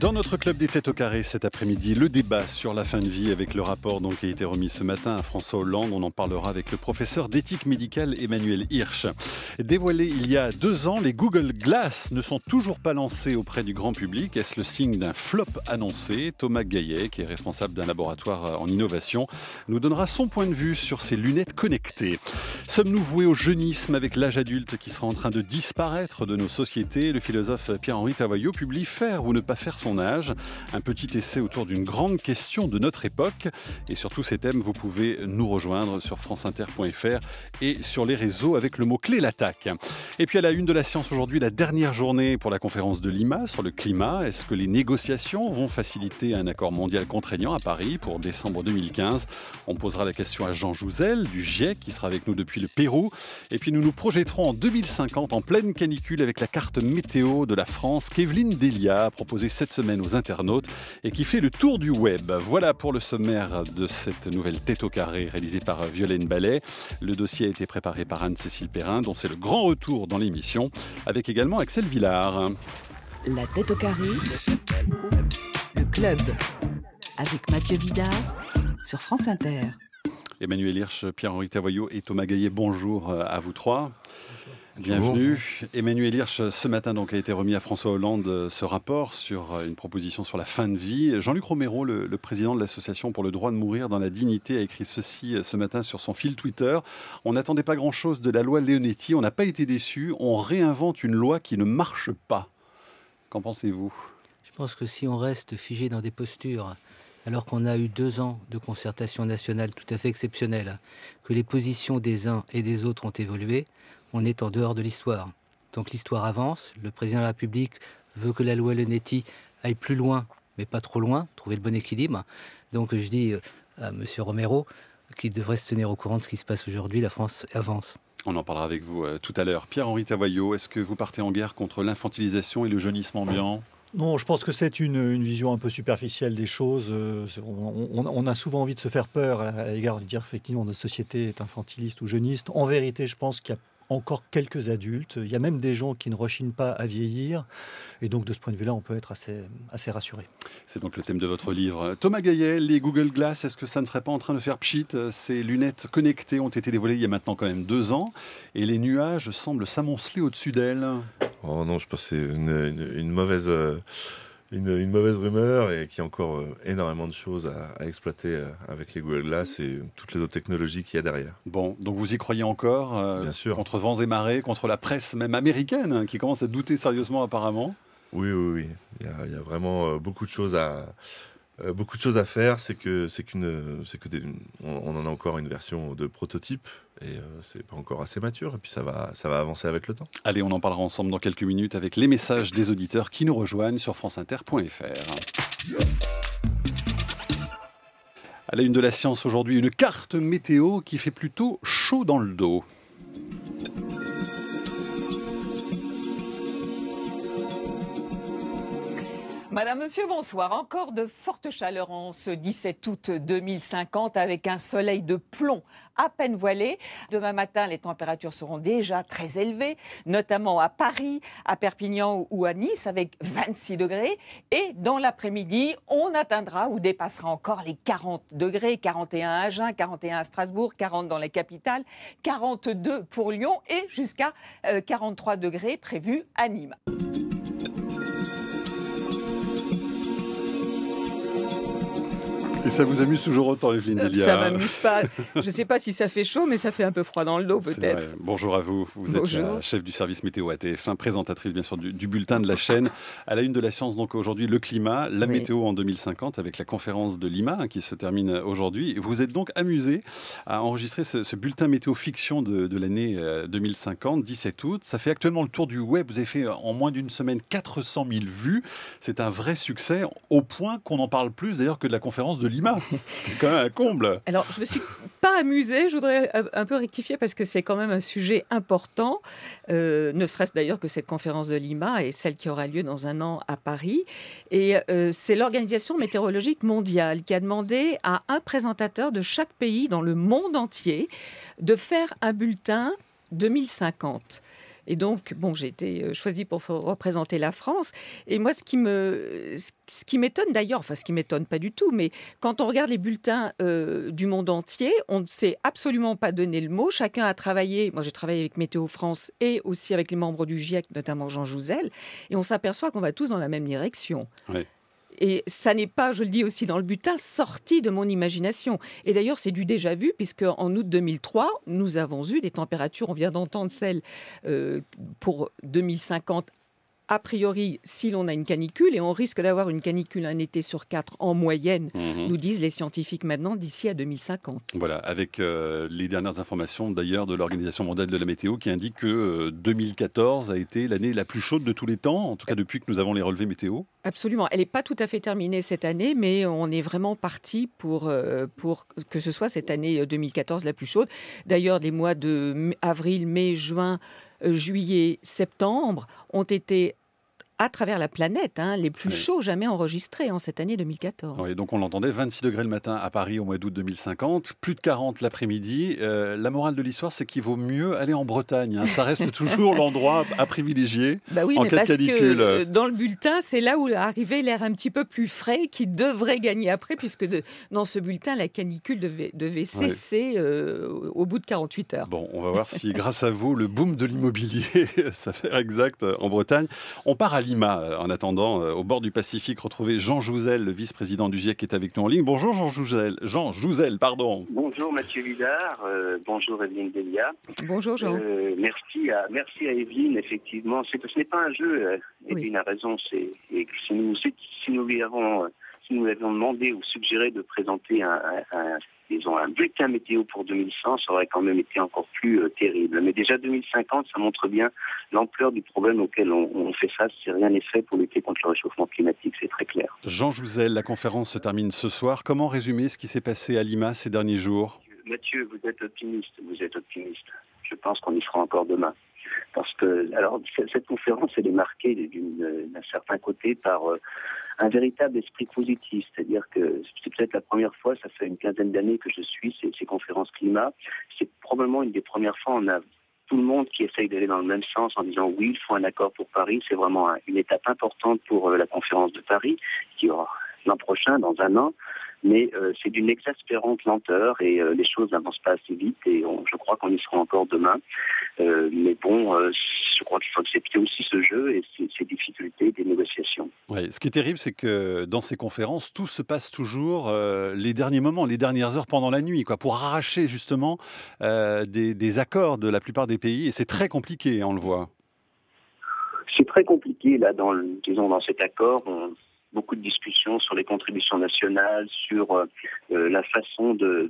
Dans notre club des têtes au carré cet après-midi, le débat sur la fin de vie avec le rapport qui a été remis ce matin à François Hollande. On en parlera avec le professeur d'éthique médicale Emmanuel Hirsch. Dévoilé il y a 2 ans, les Google Glass ne sont toujours pas lancés auprès du grand public. Est-ce le signe d'un flop annoncé ? Thomas Gaillet, qui est responsable d'un laboratoire en innovation, nous donnera son point de vue sur ces lunettes connectées. Sommes-nous voués au jeunisme avec l'âge adulte qui sera en train de disparaître de nos sociétés ? Le philosophe Pierre-Henri Tavaillot publie Faire ou ne pas faire son âge, un petit essai autour d'une grande question de notre époque. Et sur tous ces thèmes, vous pouvez nous rejoindre sur franceinter.fr et sur les réseaux avec le mot-clé l'attaque. Et puis à la une de la science aujourd'hui, la dernière journée pour la conférence de Lima sur le climat. Est-ce que les négociations vont faciliter un accord mondial contraignant à Paris pour décembre 2015 ? On posera la question à Jean Jouzel du GIEC qui sera avec nous depuis le Pérou. Et puis nous nous projetterons en 2050 en pleine canicule avec la carte météo de la France qu'Evelyne Delia a proposée cette semaine aux internautes et qui fait le tour du web. Voilà pour le sommaire de cette nouvelle tête au carré réalisée par Violaine Ballet. Le dossier a été préparé par Anne-Cécile Perrin, dont c'est le grand retour dans l'émission, avec également Axel Villard. La tête au carré, le club, avec Mathieu Vidard sur France Inter. Emmanuel Hirsch, Pierre-Henri Tavaillot et Thomas Gaillet, bonjour à vous trois. Bienvenue. Bonjour. Emmanuel Hirsch, ce matin a été remis à François Hollande ce rapport sur une proposition sur la fin de vie. Jean-Luc Romero, le président de l'Association pour le droit de mourir dans la dignité, a écrit ceci ce matin sur son fil Twitter. On n'attendait pas grand-chose de la loi Leonetti, on n'a pas été déçus, on réinvente une loi qui ne marche pas. Qu'en pensez-vous ? Je pense que si on reste figé dans des postures, alors qu'on a eu 2 ans de concertation nationale tout à fait exceptionnelle, que les positions des uns et des autres ont évolué, on est en dehors de l'histoire. Donc l'histoire avance, le président de la République veut que la loi Leonetti aille plus loin, mais pas trop loin, trouver le bon équilibre. Donc je dis à M. Romero qu'il devrait se tenir au courant de ce qui se passe aujourd'hui, la France avance. On en parlera avec vous tout à l'heure. Pierre-Henri Tavaillot, est-ce que vous partez en guerre contre l'infantilisation et le jeunisme ambiant ? Non, je pense que c'est une vision un peu superficielle des choses. On a souvent envie de se faire peur à l'égard de dire effectivement notre société est infantilliste ou jeuniste. En vérité, je pense qu'il y a encore quelques adultes. Il y a même des gens qui ne rechignent pas à vieillir. Et donc, de ce point de vue-là, on peut être assez rassuré. C'est donc le thème de votre livre. Thomas Gaillet, les Google Glass, est-ce que ça ne serait pas en train de faire pchit ? Ces lunettes connectées ont été dévoilées il y a maintenant quand même 2 ans. Et les nuages semblent s'amonceler au-dessus d'elles. Oh non, je pense que c'est une mauvaise rumeur et qu'il y a encore énormément de choses à exploiter avec les Google Glass et toutes les autres technologies qu'il y a derrière. Bon, donc vous y croyez encore Bien sûr. Contre vents et marées, contre la presse même américaine qui commence à douter sérieusement apparemment. Oui. Il y a vraiment beaucoup de choses à faire. On en a encore une version de prototype et c'est pas encore assez mature. Et puis ça va avancer avec le temps. Allez, on en parlera ensemble dans quelques minutes avec les messages des auditeurs qui nous rejoignent sur franceinter.fr. À la une de la science aujourd'hui, une carte météo qui fait plutôt chaud dans le dos. Madame, monsieur, bonsoir. Encore de fortes chaleurs en ce 17 août 2050 avec un soleil de plomb à peine voilé. Demain matin, les températures seront déjà très élevées, notamment à Paris, à Perpignan ou à Nice avec 26 degrés. Et dans l'après-midi, on atteindra ou dépassera encore les 40 degrés, 41 à Agen, 41 à Strasbourg, 40 dans la capitale, 42 pour Lyon et jusqu'à 43 degrés prévus à Nîmes. Et ça vous amuse toujours autant, Evelyne Delia ? Ça m'amuse pas. Je ne sais pas si ça fait chaud, mais ça fait un peu froid dans le dos, peut-être. Bonjour à vous. Vous êtes la chef du service météo à TF1, présentatrice, bien sûr, du bulletin de la chaîne. À la une de la science, donc aujourd'hui, le climat, la météo en 2050, avec la conférence de Lima, qui se termine aujourd'hui. Vous êtes donc amusé à enregistrer ce bulletin météo fiction de l'année 2050, 17 août. Ça fait actuellement le tour du web. Vous avez fait en moins d'une semaine 400 000 vues. C'est un vrai succès, au point qu'on en parle plus d'ailleurs que de la conférence de Lima, ce qui est quand même un comble. Alors, je ne me suis pas amusée, je voudrais un peu rectifier parce que c'est quand même un sujet important, ne serait-ce d'ailleurs que cette conférence de Lima et celle qui aura lieu dans 1 an à Paris. Et c'est l'Organisation météorologique mondiale qui a demandé à un présentateur de chaque pays dans le monde entier de faire un bulletin 2050. Et donc, j'ai été choisie pour représenter la France. Et moi, ce qui m'étonne d'ailleurs, enfin ce qui m'étonne pas du tout, mais quand on regarde les bulletins du monde entier, on ne s'est absolument pas donné le mot. Chacun a travaillé. Moi, j'ai travaillé avec Météo France et aussi avec les membres du GIEC, notamment Jean Jouzel. Et on s'aperçoit qu'on va tous dans la même direction. Oui. Et ça n'est pas, je le dis aussi dans le bulletin, sorti de mon imagination. Et d'ailleurs, c'est du déjà vu, puisque en août 2003, nous avons eu des températures, on vient d'entendre celles pour 2050, a priori, si l'on a une canicule, et on risque d'avoir une canicule un été sur 4 en moyenne, nous disent les scientifiques maintenant, d'ici à 2050. Voilà, avec les dernières informations d'ailleurs de l'Organisation mondiale de la météo qui indique que 2014 a été l'année la plus chaude de tous les temps, en tout cas depuis que nous avons les relevés météo. Absolument. Elle n'est pas tout à fait terminée cette année, mais on est vraiment parti pour que ce soit cette année 2014 la plus chaude. D'ailleurs, les mois de avril, mai, juin, juillet, septembre ont été à travers la planète, les plus chauds jamais enregistrés en cette année 2014. Oui, donc on l'entendait, 26 degrés le matin à Paris au mois d'août 2050, plus de 40 l'après-midi. La morale de l'histoire, c'est qu'il vaut mieux aller en Bretagne. Ça reste toujours l'endroit à privilégier en cas de canicule. Que dans le bulletin, c'est là où est arrivé l'air un petit peu plus frais qui devrait gagner après, puisque dans ce bulletin, la canicule devait cesser au bout de 48 heures. Bon, on va voir si grâce à vous, le boom de l'immobilier s'avère exact en Bretagne. On part à Lima. En attendant, au bord du Pacifique, retrouver Jean Jouzel, le vice-président du GIEC, qui est avec nous en ligne. Bonjour Jean Jouzel, pardon. Bonjour Mathieu Vidard, bonjour Evelyne Delia. Bonjour Jean. Merci à Evelyne, effectivement. Ce n'est pas un jeu, Evelyne a raison. Si nous lui avions demandé ou suggéré de présenter un bulletin météo pour 2100, ça aurait quand même été encore plus terrible. Mais déjà 2050, ça montre bien l'ampleur du problème auquel on fait face si rien n'est fait pour lutter contre le réchauffement climatique, c'est très clair. Jean Jouzel, la conférence se termine ce soir. Comment résumer ce qui s'est passé à Lima ces derniers jours ? Mathieu, vous êtes optimiste. Je pense qu'on y sera encore demain. Parce que, cette conférence, elle est marquée d'un certain côté par un véritable esprit positif. C'est-à-dire que c'est peut-être la première fois, ça fait une quinzaine d'années que je suis ces conférences climat. C'est probablement une des premières fois, on a tout le monde qui essaye d'aller dans le même sens en disant oui, il faut un accord pour Paris. C'est vraiment une étape importante pour la conférence de Paris, qui aura l'an prochain, dans un an. Mais c'est d'une exaspérante lenteur et les choses n'avancent pas assez vite et je crois qu'on y sera encore demain. Mais bon, je crois qu'il faut accepter aussi ce jeu et ces difficultés des négociations. Ouais, ce qui est terrible, c'est que dans ces conférences, tout se passe toujours les derniers moments, les dernières heures pendant la nuit, pour arracher justement des accords de la plupart des pays. Et c'est très compliqué, on le voit. C'est très compliqué, là, dans cet accord. Beaucoup de discussions sur les contributions nationales, sur la façon de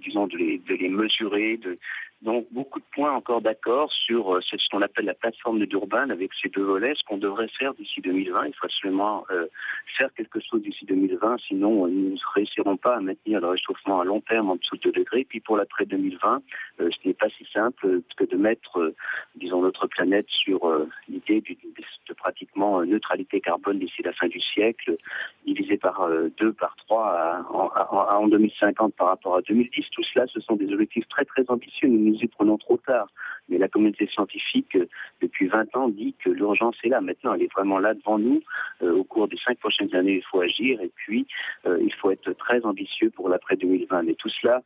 les mesurer. Donc beaucoup de points encore d'accord sur ce qu'on appelle la plateforme de Durban avec ces deux volets, ce qu'on devrait faire d'ici 2020. Il faut absolument faire quelque chose d'ici 2020, sinon nous ne réussirons pas à maintenir le réchauffement à long terme en dessous de 2 degrés. Puis pour l'après 2020, ce n'est pas si simple que de mettre, notre planète sur l'idée de pratiquement neutralité carbone d'ici la fin du siècle, divisé par 2, par 3 en 2050 par rapport à 2010. Tout cela, ce sont des objectifs très très ambitieux. Nous y prenons trop tard. Mais la communauté scientifique, depuis 20 ans, dit que l'urgence est là. Maintenant, elle est vraiment là devant nous. Au cours des 5 prochaines années, il faut agir. Et puis, il faut être très ambitieux pour l'après 2020. Mais tout cela,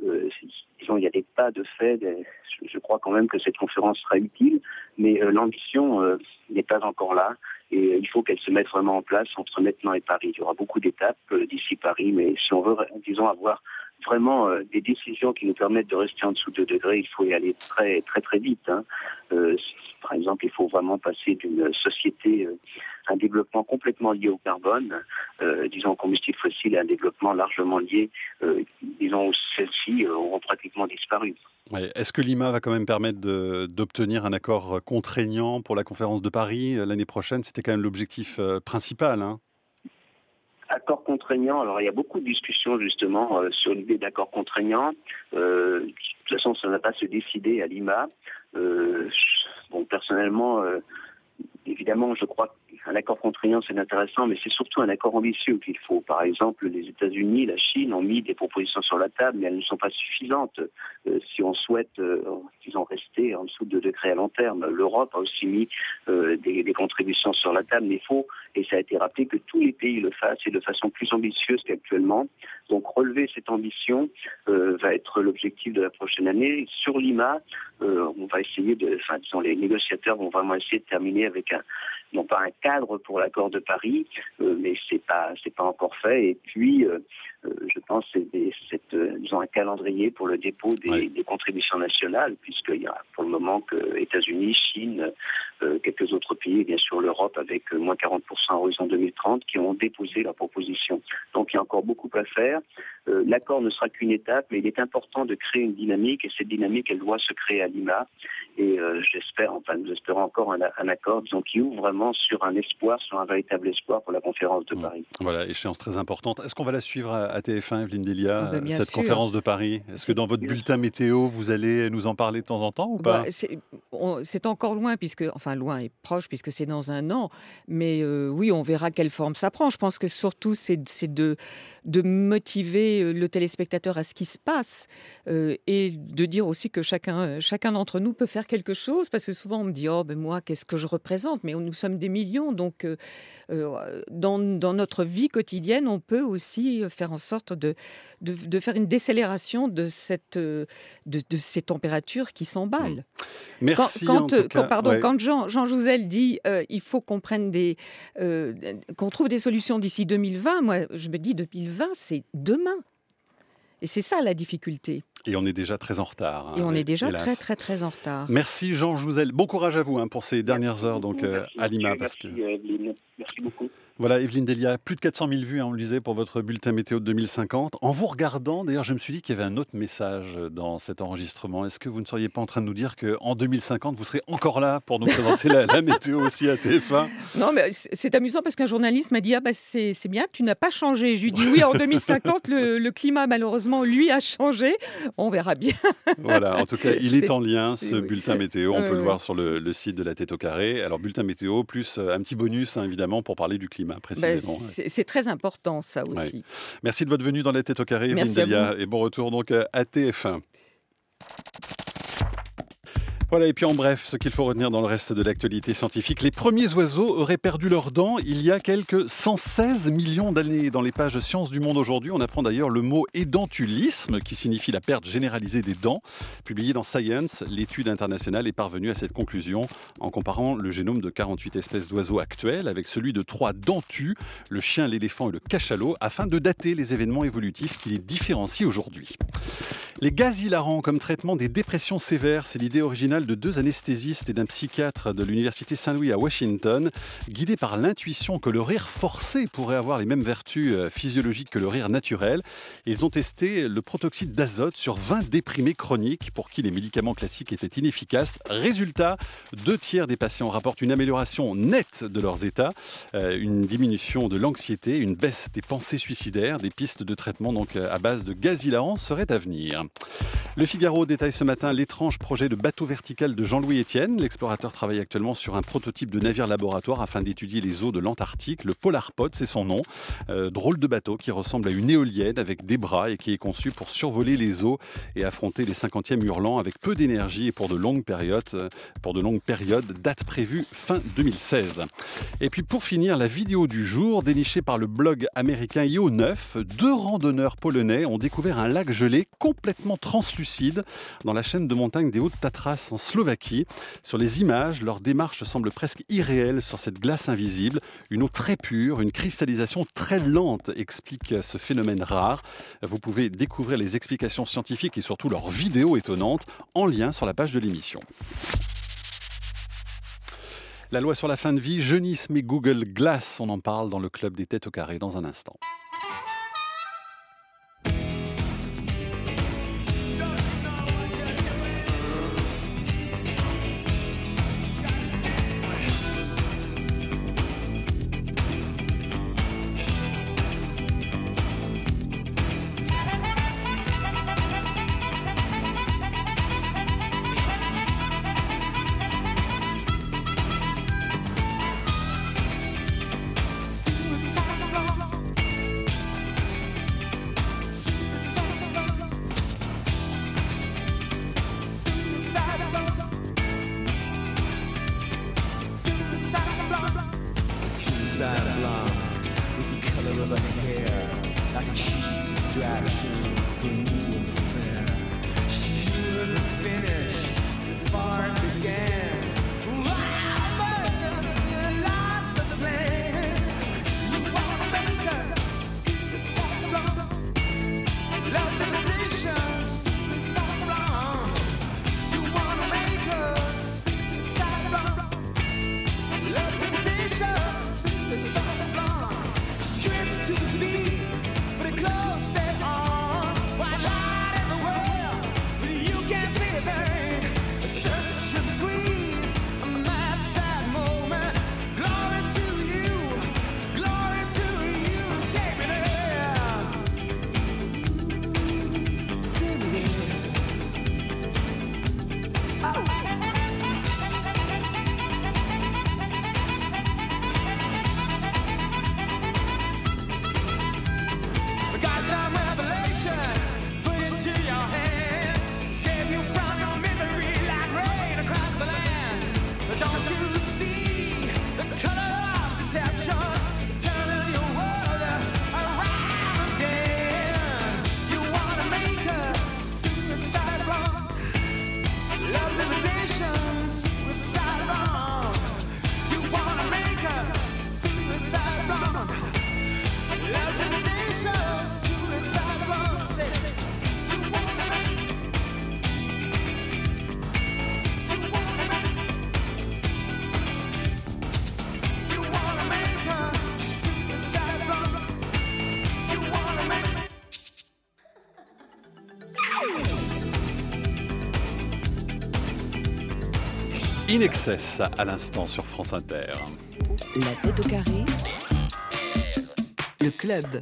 il y a des pas de fait. Je crois quand même que cette conférence sera utile. Mais l'ambition n'est pas encore là. Et il faut qu'elle se mette vraiment en place entre maintenant et Paris. Il y aura beaucoup d'étapes d'ici Paris. Mais si on veut, avoir vraiment des décisions qui nous permettent de rester en dessous de 2 degrés, il faut y aller très très très vite. Par exemple, il faut vraiment passer d'une société, un développement complètement lié au carbone, au combustible fossile, à un développement largement lié, où celles-ci auront pratiquement disparu. Ouais. Est-ce que Lima va quand même permettre d'obtenir un accord contraignant pour la conférence de Paris l'année prochaine ? C'était quand même l'objectif principal. Accord contraignant, alors il y a beaucoup de discussions justement sur l'idée d'accord contraignant. De toute façon, ça ne va pas se décider à Lima. Personnellement, évidemment, je crois un accord contraignant, c'est intéressant, mais c'est surtout un accord ambitieux qu'il faut. Par exemple, les États-Unis, la Chine ont mis des propositions sur la table, mais elles ne sont pas suffisantes si on souhaite, disons, rester en dessous de 2 degrés à long terme. L'Europe a aussi mis des contributions sur la table, mais il faut, et ça a été rappelé, que tous les pays le fassent et de façon plus ambitieuse qu'actuellement. Donc relever cette ambition va être l'objectif de la prochaine année. Sur l'IMA, on va essayer disons, les négociateurs vont vraiment essayer de terminer avec non pas un cadre pour l'accord de Paris, mais c'est pas encore fait. Et puis, je pense que c'est disons un calendrier pour le dépôt des contributions nationales, puisqu'il y a pour le moment que États-Unis, Chine, quelques autres pays, et bien sûr l'Europe avec moins 40% à horizon 2030, qui ont déposé leurs propositions. Donc il y a encore beaucoup à faire. L'accord ne sera qu'une étape, mais il est important de créer une dynamique, et cette dynamique, elle doit se créer à Lima. Et nous espérons encore un accord, disons, qui ouvre vraiment sur un espoir, sur un véritable espoir pour la conférence de Paris. Voilà, échéance très importante. Est-ce qu'on va la suivre à TF1, Evelyne Delia, cette sûr. conférence de Paris? Est-ce que dans votre bulletin météo, vous allez nous en parler de temps en temps ou pas? C'est encore loin, loin et proche, puisque c'est dans un an. Mais oui, on verra quelle forme ça prend. Je pense que surtout, c'est de motiver le téléspectateur à ce qui se passe et de dire aussi que chacun d'entre nous peut faire quelque chose, parce que souvent on me dit moi qu'est-ce que je représente, mais nous sommes des millions, donc dans notre vie quotidienne on peut aussi faire en sorte de faire une décélération de ces températures qui s'emballent. Merci. Quand Jean Jouzel dit il faut qu'on prenne qu'on trouve des solutions d'ici 2020, moi je me dis 2020 c'est demain. Et c'est ça la difficulté. Et on est déjà très en retard. Et on est déjà hélas. très, très, très en retard. Merci Jean Jouzel. Bon courage à vous pour ces dernières heures à Lima. Merci Evelyne. Merci beaucoup. Voilà, Evelyne Delia, plus de 400 000 vues, on le disait, pour votre bulletin météo de 2050. En vous regardant, d'ailleurs, je me suis dit qu'il y avait un autre message dans cet enregistrement. Est-ce que vous ne seriez pas en train de nous dire qu'en 2050, vous serez encore là pour nous présenter la météo aussi à TF1? Non, mais c'est amusant parce qu'un journaliste m'a dit c'est bien, tu n'as pas changé. Je lui dis oui, en 2050, le climat, malheureusement, lui, a changé. On verra bien. Voilà, en tout cas, il est en lien, ce bulletin météo. On peut le voir sur le site de la Tête au Carré. Alors, bulletin météo, plus un petit bonus, évidemment, pour parler du climat. Précisément. C'est très important, ça aussi. Ouais. Merci de votre venue dans la Tête au Carré, Evelyne Delia, et bon retour donc à TF1. Voilà, et puis en bref, ce qu'il faut retenir dans le reste de l'actualité scientifique, les premiers oiseaux auraient perdu leurs dents il y a quelques 116 millions d'années. Dans les pages Sciences du Monde aujourd'hui, on apprend d'ailleurs le mot édentulisme, qui signifie la perte généralisée des dents. Publié dans Science, l'étude internationale est parvenue à cette conclusion en comparant le génome de 48 espèces d'oiseaux actuels avec celui de 3 dentus, le chien, l'éléphant et le cachalot, afin de dater les événements évolutifs qui les différencient aujourd'hui. Les gaz hilarants comme traitement des dépressions sévères, c'est l'idée originale de 2 anesthésistes et d'un psychiatre de l'université Saint-Louis à Washington, guidés par l'intuition que le rire forcé pourrait avoir les mêmes vertus physiologiques que le rire naturel. Ils ont testé le protoxyde d'azote sur 20 déprimés chroniques pour qui les médicaments classiques étaient inefficaces. Résultat, 2/3 des patients rapportent une amélioration nette de leurs états, une diminution de l'anxiété, une baisse des pensées suicidaires. Des pistes de traitement donc à base de gaz hilarant seraient à venir. Le Figaro détaille ce matin l'étrange projet de bateau vertical de Jean-Louis Etienne. L'explorateur travaille actuellement sur un prototype de navire laboratoire afin d'étudier les eaux de l'Antarctique. Le Polarpod, c'est son nom. Drôle de bateau qui ressemble à une éolienne avec des bras et qui est conçu pour survoler les eaux et affronter les 50e hurlants avec peu d'énergie et pour de longues périodes. Date prévue fin 2016. Et puis pour finir, la vidéo du jour dénichée par le blog américain IO9. 2 randonneurs polonais ont découvert un lac gelé complètement translucide dans la chaîne de montagnes des Hautes-Tatras en Slovaquie. Sur les images, leur démarche semble presque irréelle sur cette glace invisible. Une eau très pure, une cristallisation très lente explique ce phénomène rare. Vous pouvez découvrir les explications scientifiques et surtout leurs vidéos étonnantes en lien sur la page de l'émission. La loi sur la fin de vie, jeunisme et Google Glass, on en parle dans le club des Têtes au Carré dans un instant. suicide blonde was the color of her hair, like a cheap distraction for a new affair. She knew the finish before it began. Lost the plan. You wanna make her suicide blonde. Love devastation, suicide blonde. You wanna make her suicide blonde. Love devastation, suicide blonde. Stripped to the beat, but it close stay on. White light in the world, but you can't see a thing. Such a squeeze, a mad sad moment. Glory to you, take me there. Take me there. Got some revelation, put it to your hand. Save you from your misery like rain across the land. Don't you see the color of deception? Turning your world around again. You wanna make her suicide blonde. Love devastation, suicide blonde. You wanna make her suicide blonde. Love devastation, suicide blonde. You wanna make, you wanna make her suicide blonde. You wanna make. In Excess à l'instant sur France Inter. La tête au carré. Le club.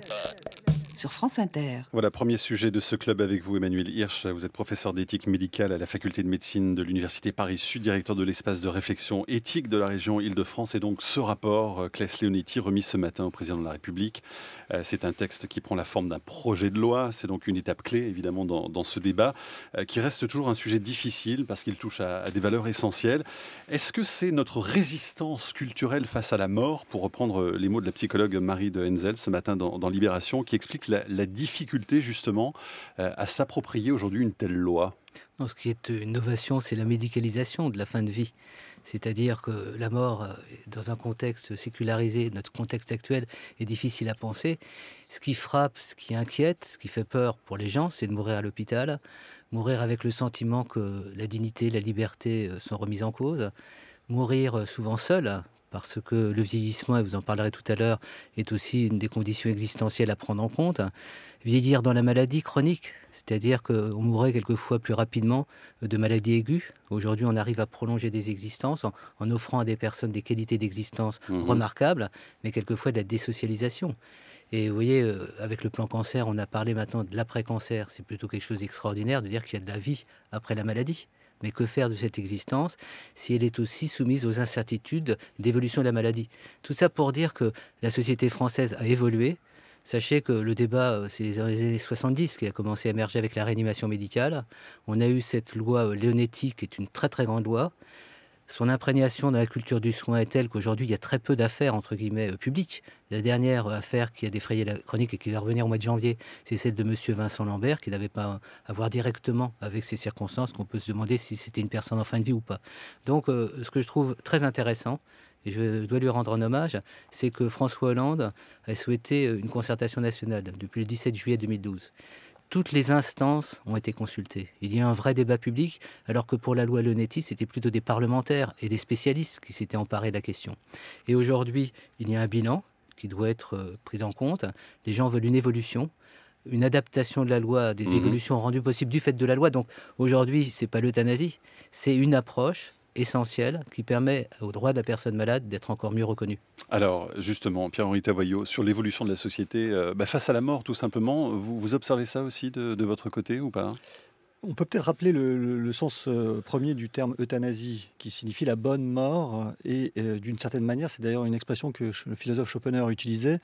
Sur France Inter. Voilà, premier sujet de ce club avec vous, Emmanuel Hirsch. Vous êtes professeur d'éthique médicale à la faculté de médecine de l'Université Paris-Sud, directeur de l'espace de réflexion éthique de la région Île-de-France. Et donc ce rapport, Claes Leonetti, remis ce matin au président de la République, c'est un texte qui prend la forme d'un projet de loi. C'est donc une étape clé, évidemment, dans ce débat, qui reste toujours un sujet difficile parce qu'il touche à des valeurs essentielles. Est-ce que c'est notre résistance culturelle face à la mort, pour reprendre les mots de la psychologue Marie de Henzel ce matin dans Libération, qui explique la difficulté justement à s'approprier aujourd'hui une telle loi? Non, ce qui est une innovation, c'est la médicalisation de la fin de vie. C'est-à-dire que la mort, dans un contexte sécularisé, notre contexte actuel, est difficile à penser. Ce qui frappe, ce qui inquiète, ce qui fait peur pour les gens, c'est de mourir à l'hôpital, mourir avec le sentiment que la dignité, la liberté sont remises en cause, mourir souvent seul, parce que le vieillissement, et vous en parlerez tout à l'heure, est aussi une des conditions existentielles à prendre en compte. Vieillir dans la maladie chronique, c'est-à-dire qu'on mourrait quelquefois plus rapidement de maladies aiguës. Aujourd'hui, on arrive à prolonger des existences en offrant à des personnes des qualités d'existence remarquables, mais quelquefois de la désocialisation. Et vous voyez, avec le plan cancer, on a parlé maintenant de l'après-cancer. C'est plutôt quelque chose d'extraordinaire de dire qu'il y a de la vie après la maladie. Mais que faire de cette existence si elle est aussi soumise aux incertitudes d'évolution de la maladie? Tout ça pour dire que la société française a évolué. Sachez que le débat, c'est les années 70 qui a commencé à émerger avec la réanimation médicale. On a eu cette loi Leonetti, qui est une très très grande loi. Son imprégnation dans la culture du soin est telle qu'aujourd'hui, il y a très peu d'affaires, entre guillemets, publiques. La dernière affaire qui a défrayé la chronique et qui va revenir au mois de janvier, c'est celle de M. Vincent Lambert, qui n'avait pas à voir directement avec ces circonstances, qu'on peut se demander si c'était une personne en fin de vie ou pas. Donc, ce que je trouve très intéressant, et je dois lui rendre un hommage, c'est que François Hollande a souhaité une concertation nationale depuis le 17 juillet 2012. Toutes les instances ont été consultées. Il y a un vrai débat public, alors que pour la loi Leonetti, c'était plutôt des parlementaires et des spécialistes qui s'étaient emparés de la question. Et aujourd'hui, il y a un bilan qui doit être pris en compte. Les gens veulent une évolution, une adaptation de la loi à des évolutions rendues possibles du fait de la loi. Donc aujourd'hui, ce n'est pas l'euthanasie, c'est une approche essentielle qui permet aux droits de la personne malade d'être encore mieux reconnus. Alors justement, Pierre-Henri Tavoyot, sur l'évolution de la société face à la mort tout simplement, vous observez ça aussi de votre côté ou pas ? On peut peut-être rappeler le sens premier du terme euthanasie, qui signifie la bonne mort, et d'une certaine manière, c'est d'ailleurs une expression que le philosophe Schopenhauer utilisait.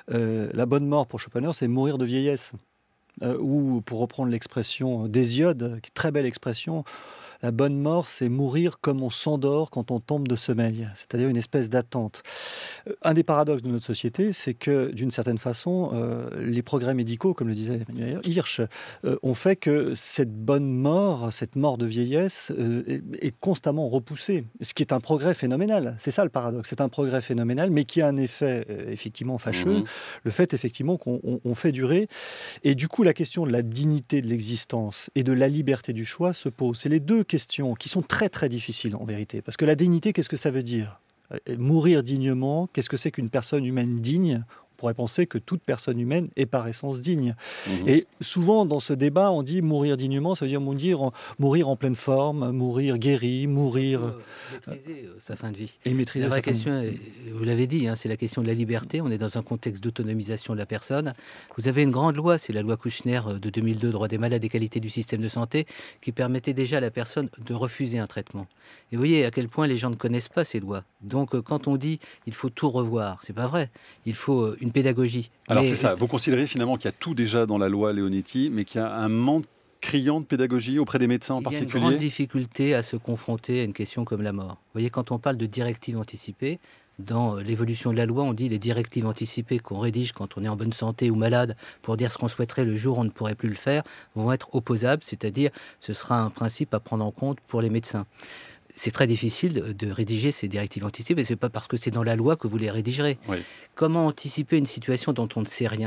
La bonne mort pour Schopenhauer, c'est mourir de vieillesse. Ou pour reprendre l'expression d'Hésiode, très belle expression, La bonne mort, c'est mourir comme on s'endort quand on tombe de sommeil, c'est-à-dire une espèce d'attente. Un des paradoxes de notre société, c'est que d'une certaine façon, les progrès médicaux, comme le disait Emmanuel Hirsch, ont fait que cette bonne mort, cette mort de vieillesse, est constamment repoussée. Ce qui est un progrès phénoménal. C'est ça le paradoxe. C'est un progrès phénoménal, mais qui a un effet effectivement fâcheux. Le fait effectivement qu'on fait durer. Et du coup, la question de la dignité de l'existence et de la liberté du choix se pose. C'est les deux questions qui sont très très difficiles en vérité. Parce que la dignité, qu'est-ce que ça veut dire ? Mourir dignement, qu'est-ce que c'est qu'une personne humaine digne ? On pourrait penser que toute personne humaine est par essence digne. Et souvent, dans ce débat, on dit mourir dignement, ça veut dire mourir en pleine forme, mourir guéri, mourir... maîtriser sa fin de vie. Et maîtriser la vraie sa fin de vie. question, vous l'avez dit, c'est la question de la liberté. On est dans un contexte d'autonomisation de la personne. Vous avez une grande loi, c'est la loi Kouchner de 2002, droit des malades et qualité du système de santé, qui permettait déjà à la personne de refuser un traitement. Et vous voyez à quel point les gens ne connaissent pas ces lois. Donc, quand on dit il faut tout revoir, c'est pas vrai. Il faut une pédagogie. Alors c'est ça, vous considérez finalement qu'il y a tout déjà dans la loi Leonetti, mais qu'il y a un manque criant de pédagogie auprès des médecins en particulier. Il y a une grande difficulté à se confronter à une question comme la mort. Vous voyez, quand on parle de directives anticipées, dans l'évolution de la loi, on dit les directives anticipées qu'on rédige quand on est en bonne santé ou malade pour dire ce qu'on souhaiterait le jour où on ne pourrait plus le faire, vont être opposables, c'est-à-dire ce sera un principe à prendre en compte pour les médecins. C'est très difficile de rédiger ces directives anticipées, ce n'est pas parce que c'est dans la loi que vous les rédigerez. Oui. Comment anticiper une situation dont on ne sait rien ?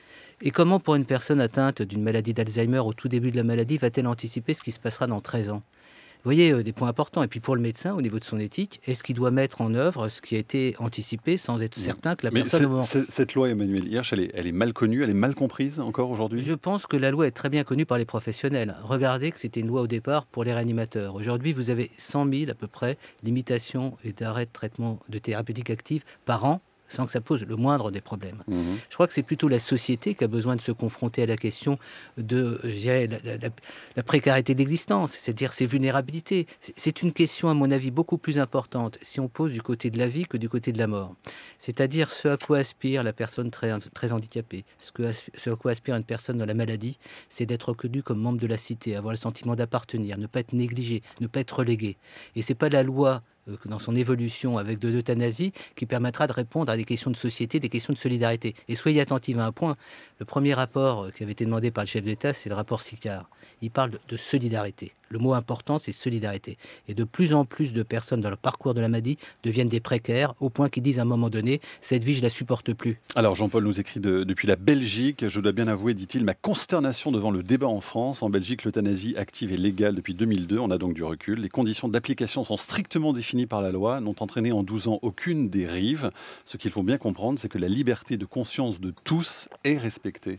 Et comment, pour une personne atteinte d'une maladie d'Alzheimer au tout début de la maladie, va-t-elle anticiper ce qui se passera dans 13 ans ? Vous voyez, des points importants. Et puis pour le médecin, au niveau de son éthique, est-ce qu'il doit mettre en œuvre ce qui a été anticipé sans être certain que la personne... Cette loi, Emmanuel Hirsch, elle est mal connue, elle est mal comprise encore aujourd'hui ? Je pense que la loi est très bien connue par les professionnels. Regardez que c'était une loi au départ pour les réanimateurs. Aujourd'hui, vous avez 100 000 à peu près limitations et d'arrêts de traitement de thérapeutique active par an, sans que ça pose le moindre des problèmes. Je crois que c'est plutôt la société qui a besoin de se confronter à la question de la précarité de l'existence, c'est-à-dire ses vulnérabilités. C'est une question, à mon avis, beaucoup plus importante si on pose du côté de la vie que du côté de la mort. C'est-à-dire ce à quoi aspire la personne très handicapée, ce à quoi aspire une personne dans la maladie, c'est d'être reconnue comme membre de la cité, avoir le sentiment d'appartenir, ne pas être négligé, ne pas être relégué. Et c'est pas la loi dans son évolution avec de l'euthanasie qui permettra de répondre à des questions de société, des questions de solidarité. Et soyez attentifs à un point, le premier rapport qui avait été demandé par le chef d'État, c'est le rapport Sicard. Il parle de solidarité. Le mot important, c'est solidarité. Et de plus en plus de personnes dans le parcours de la maladie deviennent des précaires, au point qu'ils disent à un moment donné, cette vie, je ne la supporte plus. Alors Jean-Paul nous écrit depuis la Belgique. Je dois bien avouer, dit-il, ma consternation devant le débat en France. En Belgique, l'euthanasie active est légale depuis 2002. On a donc du recul. Les conditions d'application sont strictement définies par la loi, n'ont entraîné en 12 ans aucune dérive. Ce qu'il faut bien comprendre, c'est que la liberté de conscience de tous est respectée.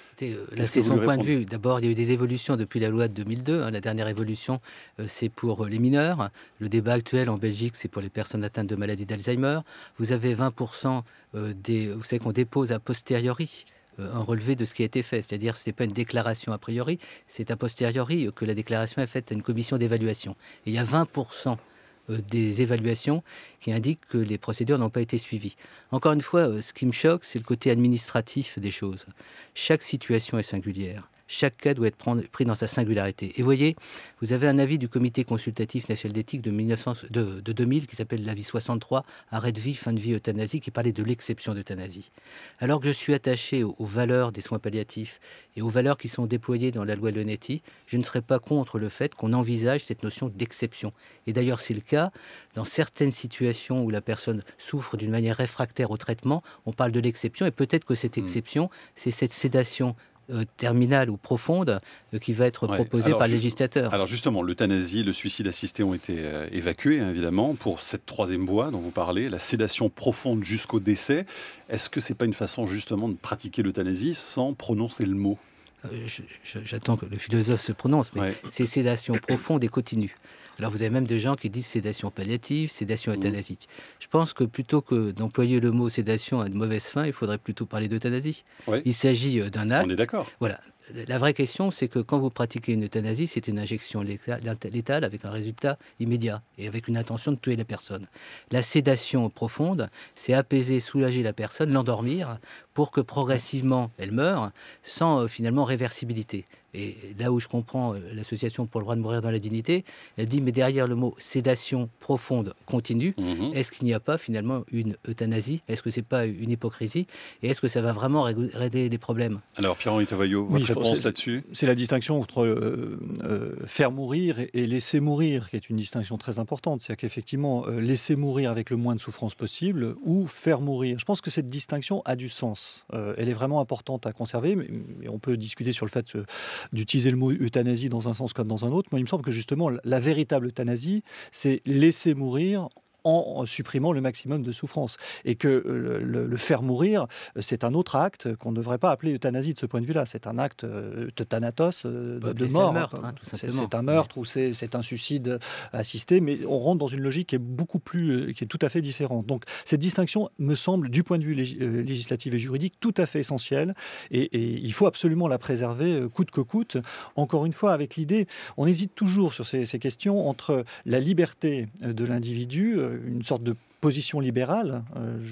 Là, c'est son point de vue. D'abord, il y a eu des évolutions depuis la loi de 2002. La dernière évolution, c'est pour les mineurs. Le débat actuel en Belgique, c'est pour les personnes atteintes de maladie d'Alzheimer. Vous avez 20% vous savez qu'on dépose a posteriori un relevé de ce qui a été fait. C'est-à-dire que ce n'est pas une déclaration a priori, c'est a posteriori que la déclaration est faite à une commission d'évaluation. Et il y a 20% des évaluations qui indiquent que les procédures n'ont pas été suivies. Encore une fois, ce qui me choque, c'est le côté administratif des choses. Chaque situation est singulière. Chaque cas doit être pris dans sa singularité. Et voyez, vous avez un avis du Comité consultatif national d'éthique de 2000 qui s'appelle l'avis 63, arrêt de vie, fin de vie, euthanasie, qui parlait de l'exception d'euthanasie. Alors que je suis attaché aux valeurs des soins palliatifs et aux valeurs qui sont déployées dans la loi Leonetti, je ne serais pas contre le fait qu'on envisage cette notion d'exception. Et d'ailleurs, c'est le cas dans certaines situations où la personne souffre d'une manière réfractaire au traitement, on parle de l'exception, et peut-être que cette exception, c'est cette sédation terminale ou profonde qui va être proposée par le législateur. Alors justement, l'euthanasie, le suicide assisté ont été évacués, évidemment, pour cette troisième voie dont vous parlez, la sédation profonde jusqu'au décès. Est-ce que ce n'est pas une façon justement de pratiquer l'euthanasie sans prononcer le mot ? J'attends que le philosophe se prononce, mais c'est sédation profonde et continue. Alors vous avez même des gens qui disent sédation palliative, sédation euthanasique. Je pense que plutôt que d'employer le mot sédation à de mauvaise fin, il faudrait plutôt parler d'euthanasie. Il s'agit d'un acte. On est d'accord. Voilà. La vraie question, c'est que quand vous pratiquez une euthanasie, c'est une injection létale avec un résultat immédiat et avec une intention de tuer la personne. La sédation profonde, c'est apaiser, soulager la personne, l'endormir pour que progressivement elle meure sans finalement réversibilité. Et là où je comprends l'association pour le droit de mourir dans la dignité, elle dit, mais derrière le mot sédation profonde continue, est-ce qu'il n'y a pas finalement une euthanasie? Est-ce que c'est pas une hypocrisie? Et est-ce que ça va vraiment régler les problèmes? Alors Pierre-Henri Tavaillot, Oui, votre je pense réponse que là-dessus? C'est la distinction entre faire mourir et laisser mourir, qui est une distinction très importante. C'est-à-dire qu'effectivement, laisser mourir avec le moins de souffrance possible ou faire mourir. Je pense que cette distinction a du sens. Elle est vraiment importante à conserver, mais on peut discuter sur le fait d'utiliser le mot euthanasie dans un sens comme dans un autre. Moi, il me semble que justement, la véritable euthanasie, c'est laisser mourir en supprimant le maximum de souffrance. Et que le faire mourir, c'est un autre acte qu'on ne devrait pas appeler euthanasie de ce point de vue-là. C'est un acte de thanatos, de mort. Meurtre, tout simplement. C'est un meurtre ou c'est un suicide assisté, mais on rentre dans une logique qui est beaucoup plus, qui est tout à fait différente. Donc cette distinction me semble, du point de vue législatif et juridique, tout à fait essentielle. Et il faut absolument la préserver coûte que coûte. Encore une fois, avec l'idée, on hésite toujours sur ces questions entre la liberté de l'individu, une sorte de position libérale,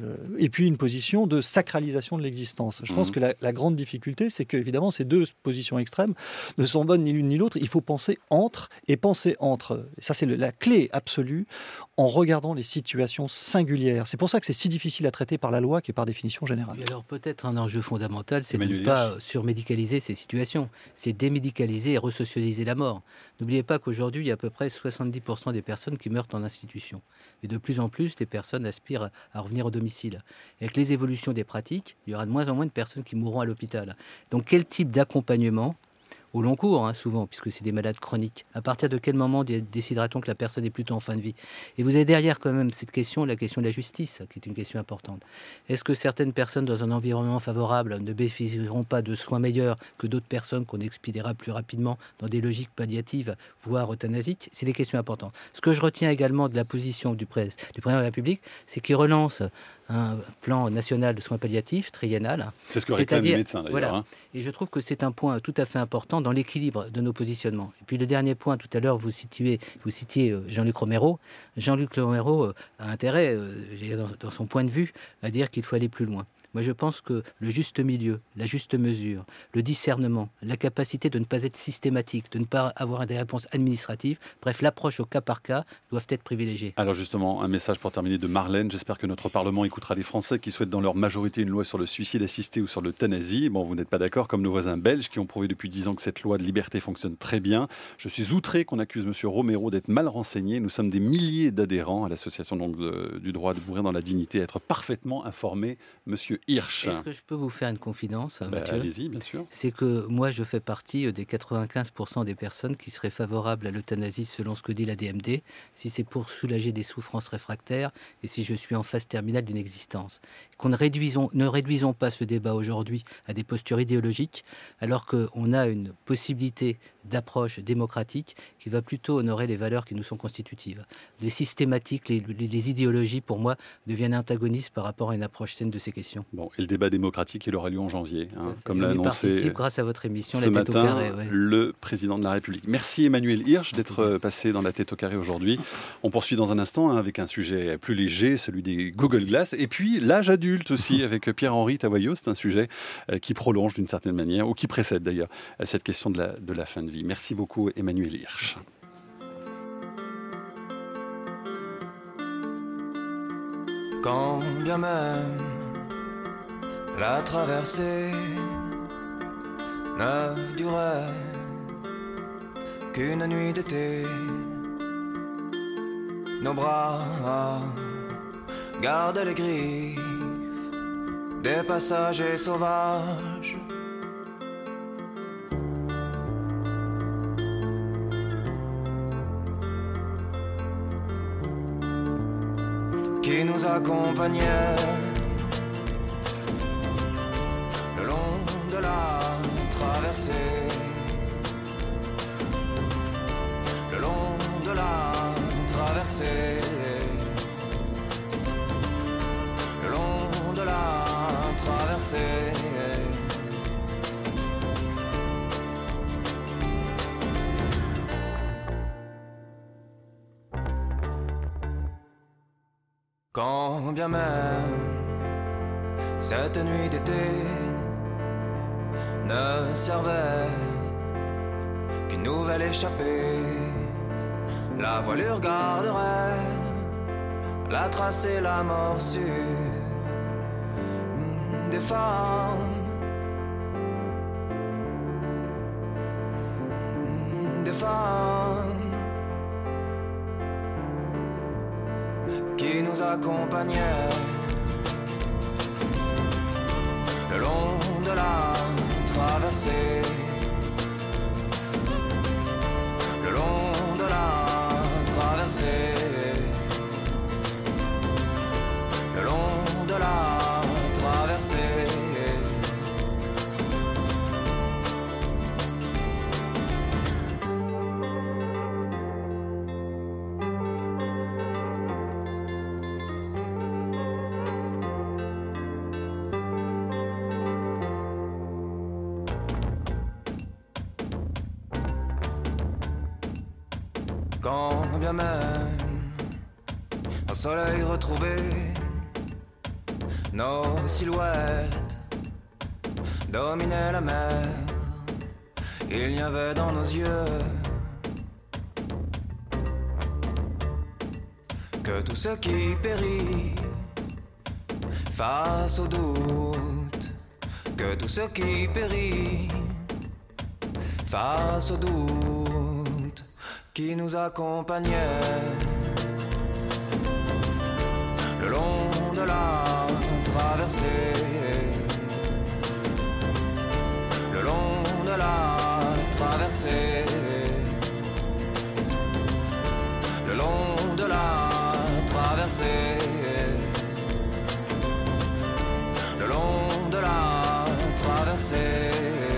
et puis une position de sacralisation de l'existence. Je pense que la grande difficulté, c'est que évidemment ces deux positions extrêmes ne sont bonnes ni l'une ni l'autre. Il faut penser entre, et penser entre. Et ça, c'est la clé absolue en regardant les situations singulières. C'est pour ça que c'est si difficile à traiter par la loi qui est par définition générale. Et alors peut-être un enjeu fondamental, c'est de Emmanuel ne pas surmédicaliser ces situations. C'est démédicaliser et resocialiser la mort. N'oubliez pas qu'aujourd'hui, il y a à peu près 70% des personnes qui meurent en institution. Et de plus en plus, les personnes aspirent à revenir au domicile. Et avec les évolutions des pratiques, il y aura de moins en moins de personnes qui mourront à l'hôpital. Donc quel type d'accompagnement au long cours, souvent, puisque c'est des malades chroniques. À partir de quel moment décidera-t-on que la personne est plutôt en fin de vie? Et vous avez derrière quand même cette question, la question de la justice, qui est une question importante. Est-ce que certaines personnes dans un environnement favorable ne bénéficieront pas de soins meilleurs que d'autres personnes qu'on expédiera plus rapidement dans des logiques palliatives, voire euthanasiques? C'est des questions importantes. Ce que je retiens également de la position du président de la République, c'est qu'il relance un plan national de soins palliatifs triennal. C'est ce que réclament les médecins d'ailleurs. Voilà. Et je trouve que c'est un point tout à fait important dans l'équilibre de nos positionnements. Et puis le dernier point, tout à l'heure, vous citiez Jean-Luc Romero. Jean-Luc Romero a intérêt, dans son point de vue, à dire qu'il faut aller plus loin. Moi, je pense que le juste milieu, la juste mesure, le discernement, la capacité de ne pas être systématique, de ne pas avoir des réponses administratives, bref, l'approche au cas par cas, doivent être privilégiées. Alors justement, un message pour terminer de Marlène. J'espère que notre Parlement écoutera les Français qui souhaitent dans leur majorité une loi sur le suicide assisté ou sur l'euthanasie. Bon, vous n'êtes pas d'accord, comme nos voisins belges qui ont prouvé depuis 10 ans que cette loi de liberté fonctionne très bien. Je suis outré qu'on accuse M. Romero d'être mal renseigné. Nous sommes des milliers d'adhérents à l'association du droit de mourir dans la dignité, à être parfaitement informés. Monsieur Hirsch. Est-ce que je peux vous faire une confidence, Mathieu? Allez-y, bien sûr. C'est que moi, je fais partie des 95% des personnes qui seraient favorables à l'euthanasie selon ce que dit la DMD, si c'est pour soulager des souffrances réfractaires et si je suis en phase terminale d'une existence. Ne réduisons pas ce débat aujourd'hui à des postures idéologiques, alors qu'on a une possibilité d'approche démocratique qui va plutôt honorer les valeurs qui nous sont constitutives. Les systématiques, les idéologies, pour moi, deviennent antagonistes par rapport à une approche saine de ces questions. Bon, et le débat démocratique, il aura lieu en janvier, comme l'a on y annoncé participe grâce à votre émission, ce La Tête au matin, Carré. Ouais. le président de la République. Merci Emmanuel Hirsch d'être passé dans La Tête au Carré aujourd'hui. On poursuit dans un instant avec un sujet plus léger, celui des Google Glass, et puis l'âge adulte aussi, avec Pierre-Henri Tavaillot. C'est un sujet qui prolonge d'une certaine manière, ou qui précède d'ailleurs cette question de la fin de vie. Merci beaucoup Emmanuel Hirsch. Merci. Quand bien même la traversée ne durait qu'une nuit d'été, nos bras gardent les griffes des passagers sauvages. Qui nous accompagnait le long de la traversée, le long de la traversée, le long de la traversée. Quand bien même cette nuit d'été ne servait qu'une nouvelle échappée. La voilure garderait la trace et la morsure des femmes. Des femmes qui nous accompagnaient le long de la traversée, le long de la traversée, le long de la traversée. Quand bien même un soleil retrouvé, nos silhouettes dominaient la mer. Il y avait dans nos yeux que tout ce qui périt face au doute, que tout ce qui périt face au doute qui nous accompagnait le long de la traversée, le long de la traversée, le long de la traversée, le long de la traversée.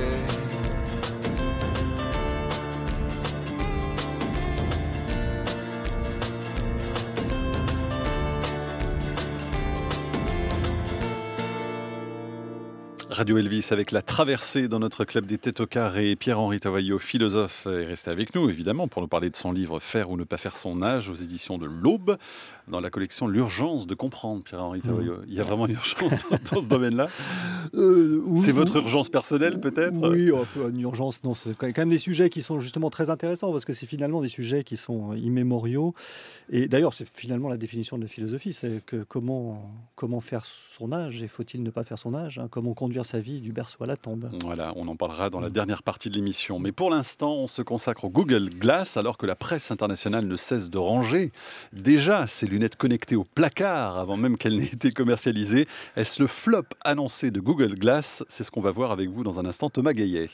Radio Elvis avec la traversée dans notre club des têtes au carré. Pierre-Henri Tavaillot, philosophe, est resté avec nous évidemment pour nous parler de son livre Faire ou ne pas faire son âge aux éditions de l'Aube dans la collection L'urgence de comprendre. Pierre-Henri Tavaillot, il y a vraiment une urgence dans ce domaine-là. C'est votre urgence personnelle peut-être? Oui, un peu une urgence. Non, c'est quand même des sujets qui sont justement très intéressants parce que c'est finalement des sujets qui sont immémoriaux. Et d'ailleurs, c'est finalement la définition de la philosophie, c'est que comment faire son âge et faut-il ne pas faire son âge, hein, comment conduire sa vie du berceau à la tombe. Voilà, on en parlera dans la dernière partie de l'émission. Mais pour l'instant, on se consacre au Google Glass alors que la presse internationale ne cesse de ranger déjà ces lunettes connectées au placard avant même qu'elles n'aient été commercialisées. Est-ce le flop annoncé de Google Glass? C'est ce qu'on va voir avec vous dans un instant. Thomas Gaillet.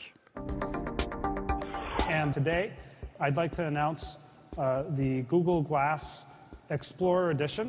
And today, I'd like to announce the Google Glass Explorer Edition.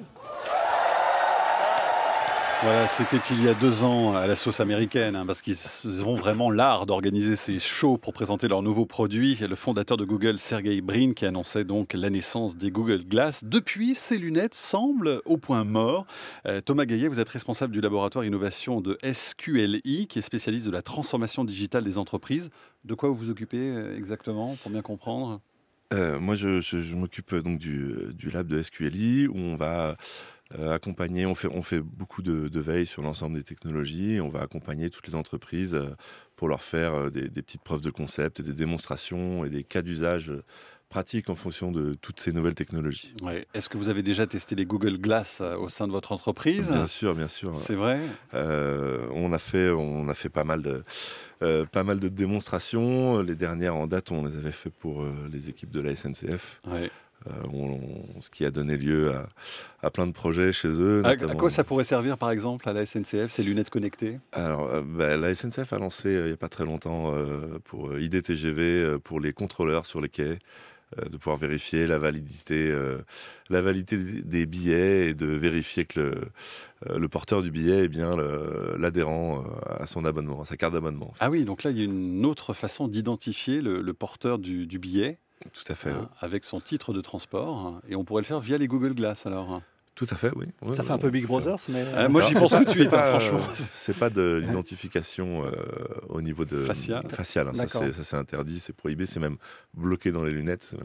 Voilà, c'était il y a 2 ans à la sauce américaine, hein, parce qu'ils ont vraiment l'art d'organiser ces shows pour présenter leurs nouveaux produits. Le fondateur de Google, Sergey Brin, qui annonçait donc la naissance des Google Glass. Depuis, ces lunettes semblent au point mort. Thomas Gaillet, vous êtes responsable du laboratoire innovation de SQLI, qui est spécialiste de la transformation digitale des entreprises. De quoi vous vous occupez exactement, pour bien comprendre? Moi, je m'occupe donc du lab de SQLI, où on va accompagner, on fait beaucoup de veille sur l'ensemble des technologies. On va accompagner toutes les entreprises pour leur faire des petites preuves de concept, des démonstrations et des cas d'usage pratiques en fonction de toutes ces nouvelles technologies. Ouais. Est-ce que vous avez déjà testé les Google Glass au sein de votre entreprise? Bien sûr. C'est vrai. On a fait pas mal de démonstrations. Les dernières en date, on les avait fait pour les équipes de la SNCF. Ouais. Ce qui a donné lieu à plein de projets chez eux. À quoi ça pourrait servir par exemple à la SNCF, ces lunettes connectées? Alors, la SNCF a lancé il n'y a pas très longtemps pour IDTGV, pour les contrôleurs sur les quais, de pouvoir vérifier la validité des billets et de vérifier que le porteur du billet est bien l'adhérent à son abonnement, à sa carte d'abonnement. En fait. Ah oui, donc là il y a une autre façon d'identifier le porteur du billet. Tout à fait. Avec son titre de transport. Et on pourrait le faire via les Google Glass alors. Tout à fait, oui. Ça fait un peu Big Brother, mais... moi, j'y pense tout de suite, franchement. C'est pas de l'identification au niveau de facial. Hein, ça, c'est interdit, c'est prohibé, c'est même bloqué dans les lunettes. C'est même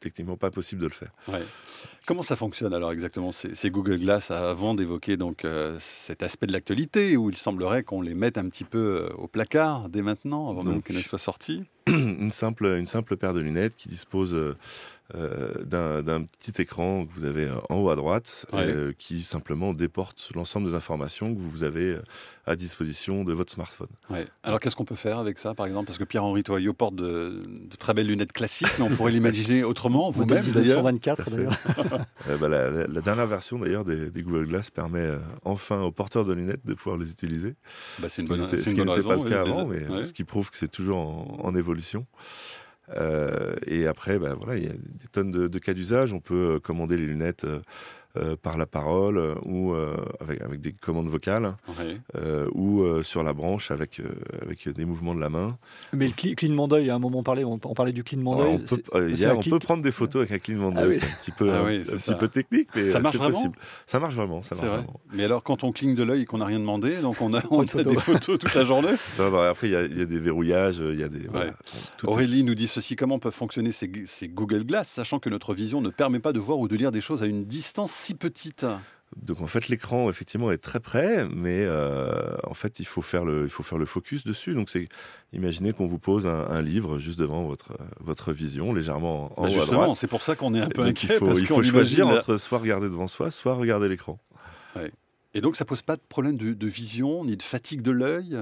techniquement pas possible de le faire. Ouais. Comment ça fonctionne alors exactement ces Google Glass avant d'évoquer donc cet aspect de l'actualité où il semblerait qu'on les mette un petit peu au placard dès maintenant avant même qu'elles ne soient sorties? Une simple paire de lunettes qui dispose d'un petit écran que vous avez en haut à droite, qui simplement déporte l'ensemble des informations que vous avez à disposition de votre smartphone. Ouais. Alors qu'est-ce qu'on peut faire avec ça par exemple? Parce que Pierre-Henri Toyot porte de très belles lunettes classiques, mais on pourrait l'imaginer autrement, vous-même d'ailleurs. 1924 d'ailleurs. La dernière version d'ailleurs des Google Glass permet enfin aux porteurs de lunettes de pouvoir les utiliser. C'est une ce qui n'était pas le cas avant, mais ce qui prouve que c'est toujours en évolution. Et après, il y a des tonnes de cas d'usage. On peut commander les lunettes par la parole ou avec des commandes vocales ou sur la branche avec des mouvements de la main. Mais le clignement d'œil, à un moment on parlait du clignement d'œil. On peut prendre des photos avec un clignement d'œil. C'est un petit peu technique, mais ça marche c'est vraiment possible. Ça marche vraiment. Mais alors, quand on cligne de l'œil et qu'on n'a rien demandé, donc on a des photos toute la journée. Non, après, il y a des verrouillages. Il y a des, Aurélie nous dit ceci: comment peuvent fonctionner ces Google Glass, sachant que notre vision ne permet pas de voir ou de lire des choses à une distance si petite? Donc en fait l'écran effectivement est très près, mais en fait il faut faire le focus dessus. Donc imaginez qu'on vous pose un livre juste devant votre vision, légèrement en haut à droite. C'est pour ça qu'on est un peu inquiet. Il faut choisir entre soit regarder devant soi, soit regarder l'écran. Ouais. Et donc ça pose pas de problème de vision ni de fatigue de l'œil?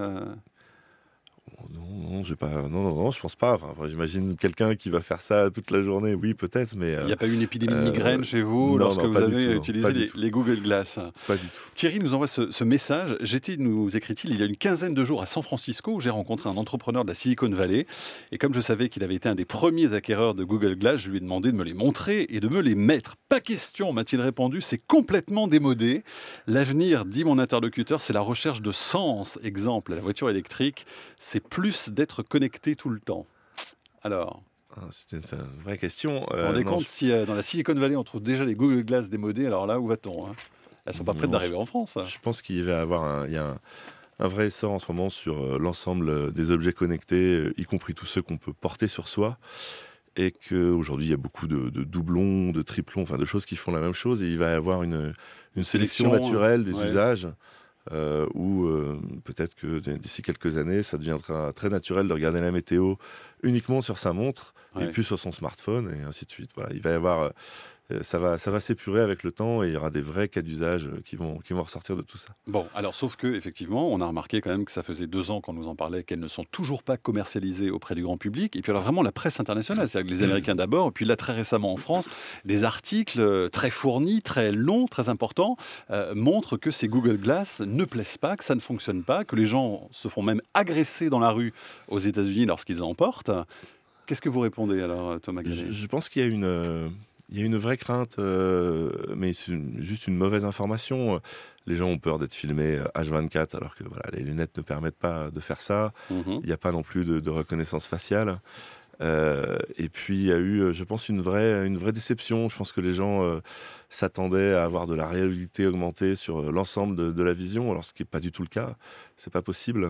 Non, je pense pas. Enfin, j'imagine quelqu'un qui va faire ça toute la journée, oui, peut-être, mais... Il n'y a pas eu une épidémie de migraine chez vous lorsque vous avez utilisé les Google Glass? Pas du tout. Thierry nous envoie ce message. J'étais, nous écrit-il, il y a une quinzaine de jours à San Francisco où j'ai rencontré un entrepreneur de la Silicon Valley. Et comme je savais qu'il avait été un des premiers acquéreurs de Google Glass, je lui ai demandé de me les montrer et de me les mettre. Pas question, m'a-t-il répondu, c'est complètement démodé. L'avenir, dit mon interlocuteur, c'est la recherche de sens. Exemple, la voiture électrique, c'est plus d'être connecté tout le temps. Alors, c'est une vraie question. vous vous rendez compte si dans la Silicon Valley on trouve déjà les Google Glass démodés, alors là où va-t-on? Elles sont pas prêtes d'arriver en France. Je pense qu'il va y avoir un vrai essor en ce moment sur l'ensemble des objets connectés, y compris tous ceux qu'on peut porter sur soi. Et qu'aujourd'hui, il y a beaucoup de doublons, de triplons, de choses qui font la même chose. Et il va y avoir une sélection naturelle des usages où peut-être que d'ici quelques années, ça deviendra très naturel de regarder la météo uniquement sur sa montre et plus sur son smartphone et ainsi de suite. Voilà, il va y avoir... Ça va s'épurer avec le temps et il y aura des vrais cas d'usage qui vont ressortir de tout ça. Bon, alors sauf que effectivement, on a remarqué quand même que ça faisait 2 ans qu'on nous en parlait, qu'elles ne sont toujours pas commercialisées auprès du grand public. Et puis alors vraiment la presse internationale, c'est-à-dire que les Américains d'abord, et puis là très récemment en France, des articles très fournis, très longs, très importants, montrent que ces Google Glass ne plaisent pas, que ça ne fonctionne pas, que les gens se font même agresser dans la rue aux États-Unis lorsqu'ils en portent. Qu'est-ce que vous répondez alors, Thomas Gallet? Je pense qu'il y a une vraie crainte, mais c'est juste une mauvaise information. Les gens ont peur d'être filmés H24, alors que les lunettes ne permettent pas de faire ça. Il n'y a pas non plus de reconnaissance faciale. Et puis, il y a eu, je pense, une vraie déception. Je pense que les gens s'attendaient à avoir de la réalité augmentée sur l'ensemble de la vision, alors ce qui n'est pas du tout le cas. C'est pas possible.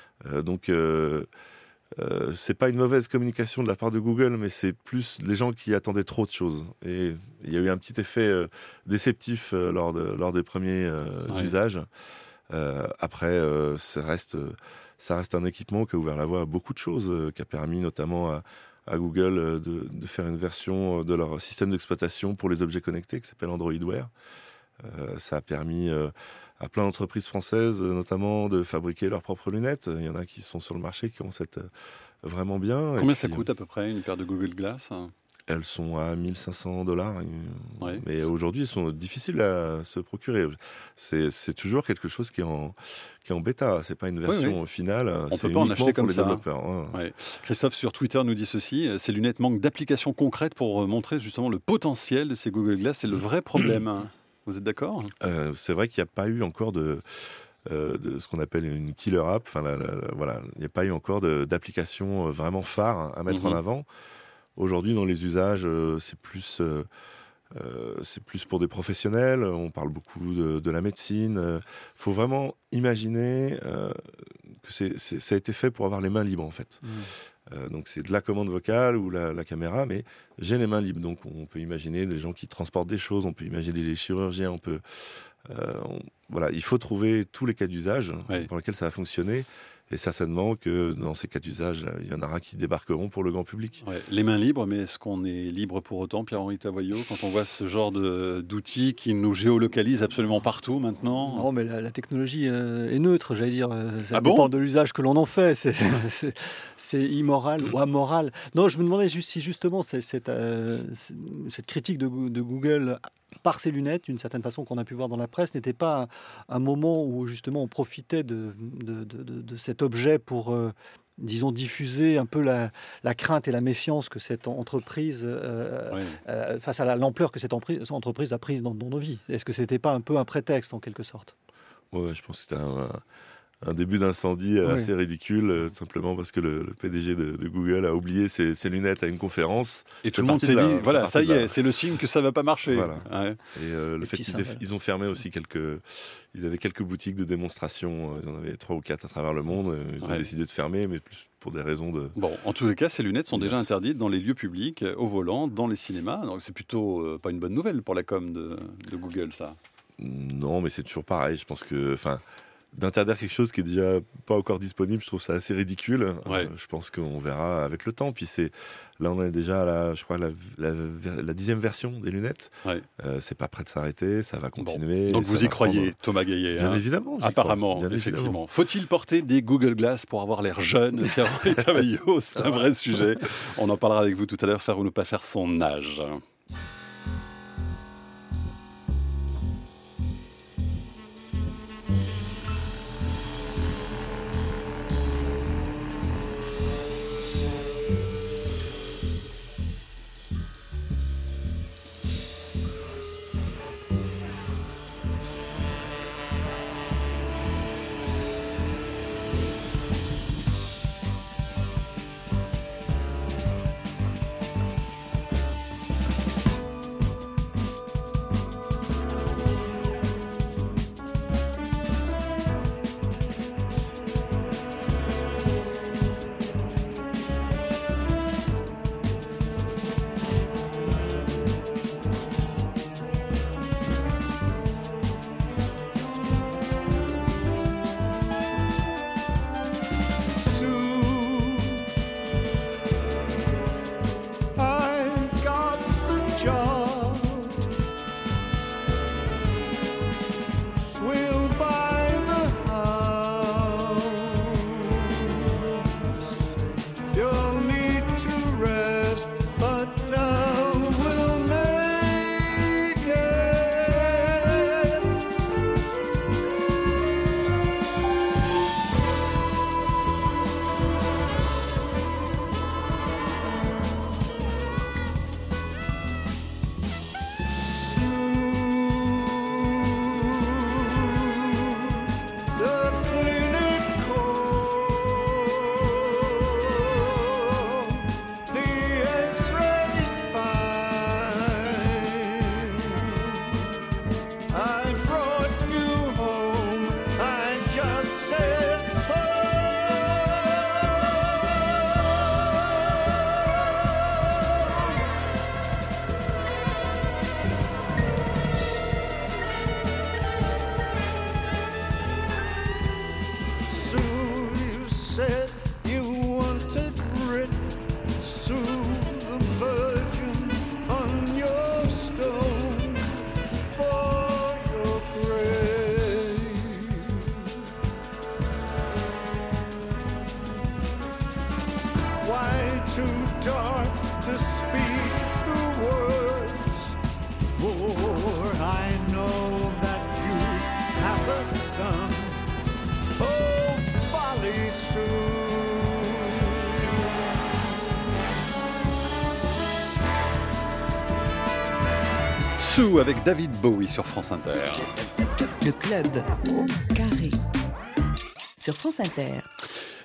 C'est pas une mauvaise communication de la part de Google, mais c'est plus les gens qui attendaient trop de choses. Et il y a eu un petit effet déceptif lors des premiers usages. Après, ça reste un équipement qui a ouvert la voie à beaucoup de choses, qui a permis notamment à Google de faire une version de leur système d'exploitation pour les objets connectés qui s'appelle Android Wear. Ça a permis à plein d'entreprises françaises, notamment, de fabriquer leurs propres lunettes. Il y en a qui sont sur le marché, qui commencent à être vraiment bien. Combien ça coûte à peu près une paire de Google Glass? Elles sont à $1 500. Mais aujourd'hui, elles sont difficiles à se procurer. C'est toujours quelque chose qui est en bêta. C'est pas une version finale. On peut pas en acheter comme les ça. Développeurs. Christophe sur Twitter nous dit ceci: ces lunettes manquent d'applications concrètes pour montrer justement le potentiel de ces Google Glass. C'est le vrai problème. Vous êtes d'accord? C'est vrai qu'il n'y a pas eu encore de ce qu'on appelle une killer app. Il n'y a pas eu encore d'application vraiment phare à mettre en avant. Aujourd'hui, dans les usages, c'est plus pour des professionnels. On parle beaucoup de la médecine. Faut vraiment imaginer que ça a été fait pour avoir les mains libres, en fait. Donc c'est de la commande vocale ou la caméra, mais j'ai les mains libres. Donc on peut imaginer des gens qui transportent des choses, on peut imaginer les chirurgiens, voilà, il faut trouver tous les cas d'usage pour lesquels ça va fonctionner. Et certainement que dans ces cas d'usage, il y en aura qui débarqueront pour le grand public. Ouais, les mains libres, mais est-ce qu'on est libre pour autant, Pierre-Henri Tavoyot, quand on voit ce genre d'outils qui nous géolocalisent absolument partout maintenant? Non, mais la technologie est neutre, j'allais dire. Ça bon dépend de l'usage que l'on en fait. C'est immoral ou amoral. Non, je me demandais si justement cette critique de Google par ses lunettes, d'une certaine façon, qu'on a pu voir dans la presse, n'était pas un moment où justement on profitait de cet objet pour, disons, diffuser un peu la crainte et la méfiance que cette entreprise, face à l'ampleur que cette entreprise a prise dans nos vies. Est-ce que c'était pas un peu un prétexte en quelque sorte? Ouais, je pense que c'était un début d'incendie assez ridicule, simplement parce que le PDG de Google a oublié ses lunettes à une conférence. Et tout le monde s'est dit, voilà, ça y est, c'est le signe que ça ne va pas marcher. Voilà. Ouais. Et le fait qu'ils ont fermé aussi ils avaient quelques boutiques de démonstration, ils en avaient 3 ou 4 à travers le monde, ils ont décidé de fermer, mais plus pour des raisons de... Bon, en tous les cas, ces lunettes sont déjà interdites dans les lieux publics, au volant, dans les cinémas, donc c'est plutôt pas une bonne nouvelle pour la com de Google, ça. Non, mais c'est toujours pareil, je pense que... D'interdire quelque chose qui est déjà pas encore disponible, je trouve ça assez ridicule. Je pense qu'on verra avec le temps. Puis là, on est déjà à la 10e version des lunettes. C'est pas prêt de s'arrêter, ça va continuer. Donc vous y croyez, Thomas Gaillet? Bien évidemment. Apparemment, bien effectivement. Évidemment. Faut-il porter des Google Glass pour avoir l'air jeune? Pierre-Henri Tavoyot, c'est un vrai sujet. On en parlera avec vous tout à l'heure, faire ou ne pas faire son âge. Sue avec David Bowie sur France Inter. Le club au carré sur France Inter.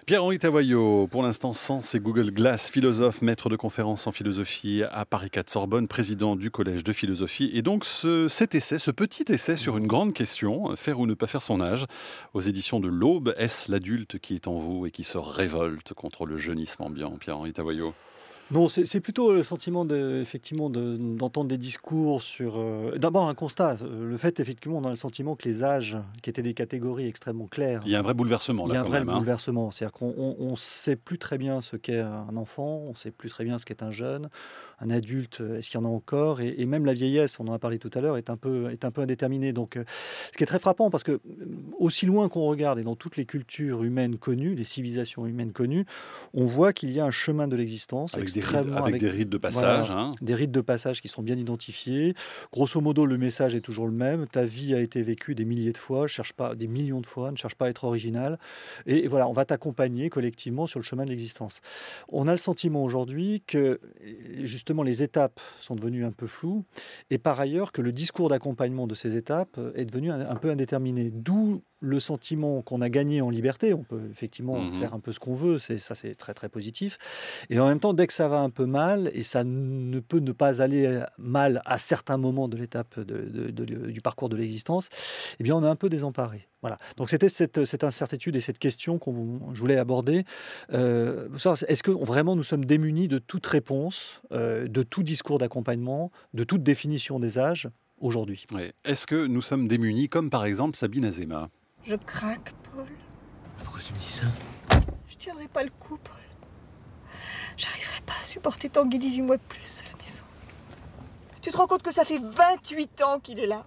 Pierre-Henri Tavoyot, pour l'instant Sens et Google Glass, philosophe, maître de conférences en philosophie à Paris 4 Sorbonne, président du Collège de philosophie. Et donc cet essai, ce petit essai sur une grande question, faire ou ne pas faire son âge, aux éditions de l'Aube, est-ce l'adulte qui est en vous et qui se révolte contre le jeunisme ambiant, Pierre-Henri Tavoyot? Non, c'est plutôt le sentiment d'entendre des discours sur... D'abord un constat, le fait effectivement on a le sentiment que les âges, qui étaient des catégories extrêmement claires... Il y a un vrai bouleversement là, il y a un quand vrai même. bouleversement, c'est-à-dire qu'on ne sait plus très bien ce qu'est un enfant, on ne sait plus très bien ce qu'est un jeune, un adulte, est-ce qu'il y en a encore, et même la vieillesse, on en a parlé tout à l'heure, est un peu indéterminée. Donc, ce qui est très frappant, parce que aussi loin qu'on regarde, et dans toutes les cultures humaines connues, les civilisations humaines connues, on voit qu'il y a un chemin de l'existence Avec extrêmement... des rites de passage. Voilà, des rites de passage qui sont bien identifiés. Grosso modo, le message est toujours le même. Ta vie a été vécue des milliers de fois, cherche pas, des millions de fois, ne cherche pas à être original. Et voilà, on va t'accompagner collectivement sur le chemin de l'existence. On a le sentiment aujourd'hui que, justement, les étapes sont devenues un peu floues, et par ailleurs que le discours d'accompagnement de ces étapes est devenu un peu indéterminé. D'où le sentiment qu'on a gagné en liberté. On peut effectivement faire un peu ce qu'on veut, c'est très très positif. Et en même temps, dès que ça va un peu mal, et ça ne peut ne pas aller mal à certains moments de l'étape du parcours de l'existence, eh bien on est un peu désemparé. Voilà. Donc c'était cette incertitude et cette question je voulais aborder. Est-ce que vraiment nous sommes démunis de toute réponse, de tout discours d'accompagnement, de toute définition des âges aujourd'hui? Ouais. Est-ce que nous sommes démunis, comme par exemple Sabine Azéma? Je craque, Paul. Pourquoi tu me dis ça? Je tiendrai pas le coup, Paul. J'arriverai pas à supporter Tanguy 18 mois de plus à la maison. Tu te rends compte que ça fait 28 ans qu'il est là?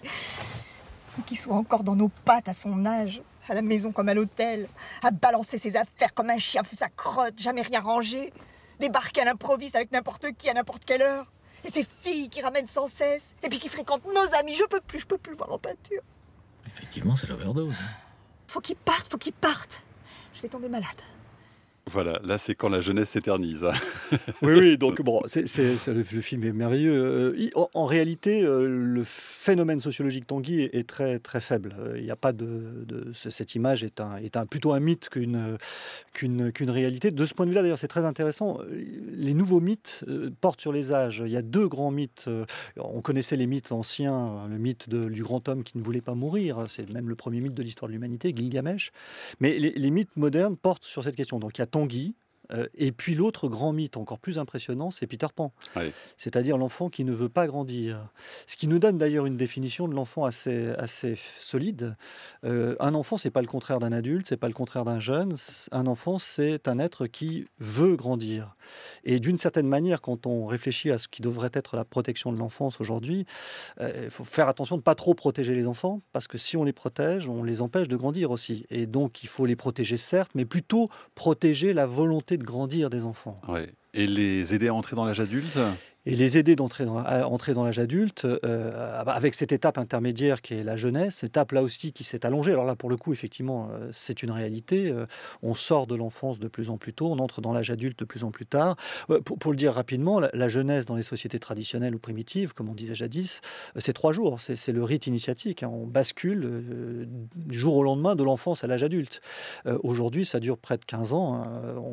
Qu'il soit encore dans nos pattes à son âge, à la maison comme à l'hôtel, à balancer ses affaires comme un chien sous sa crotte, jamais rien rangé, débarquer à l'improviste avec n'importe qui à n'importe quelle heure, et ces filles qui ramènent sans cesse, et puis qui fréquentent nos amis. Je peux plus le voir en peinture. Effectivement, c'est l'overdose. Faut qu'il parte. Je vais tomber malade. Voilà, là c'est quand la jeunesse s'éternise. Oui, donc bon, le film est merveilleux. En réalité, le phénomène sociologique Tanguy est très très faible. Il n'y a pas cette image est plutôt un mythe qu'une réalité. De ce point de vue-là, d'ailleurs, c'est très intéressant. Les nouveaux mythes portent sur les âges. Il y a deux grands mythes. On connaissait les mythes anciens, le mythe du grand homme qui ne voulait pas mourir. C'est même le premier mythe de l'histoire de l'humanité, Gilgamesh. Mais les mythes modernes portent sur cette question. Donc il y a Tanguy, et puis l'autre grand mythe encore plus impressionnant, c'est Peter Pan. Oui. C'est-à-dire l'enfant qui ne veut pas grandir. Ce qui nous donne d'ailleurs une définition de l'enfant assez solide. Un enfant, c'est pas le contraire d'un adulte, c'est pas le contraire d'un jeune. Un enfant, c'est un être qui veut grandir. Et d'une certaine manière, quand on réfléchit à ce qui devrait être la protection de l'enfance aujourd'hui, il faut faire attention de ne pas trop protéger les enfants, parce que si on les protège, on les empêche de grandir aussi. Et donc, il faut les protéger certes, mais plutôt protéger la volonté de grandir des enfants. Ouais. Et les aider à entrer dans l'âge adulte? Et les aider à entrer dans l'âge adulte, avec cette étape intermédiaire qui est la jeunesse, étape là aussi qui s'est allongée. Alors là, pour le coup, effectivement, c'est une réalité. On sort de l'enfance de plus en plus tôt, on entre dans l'âge adulte de plus en plus tard. Pour le dire rapidement, la jeunesse dans les sociétés traditionnelles ou primitives, comme on disait jadis, c'est 3 jours. C'est le rite initiatique. On bascule du jour au lendemain de l'enfance à l'âge adulte. Aujourd'hui, ça dure près de 15 ans.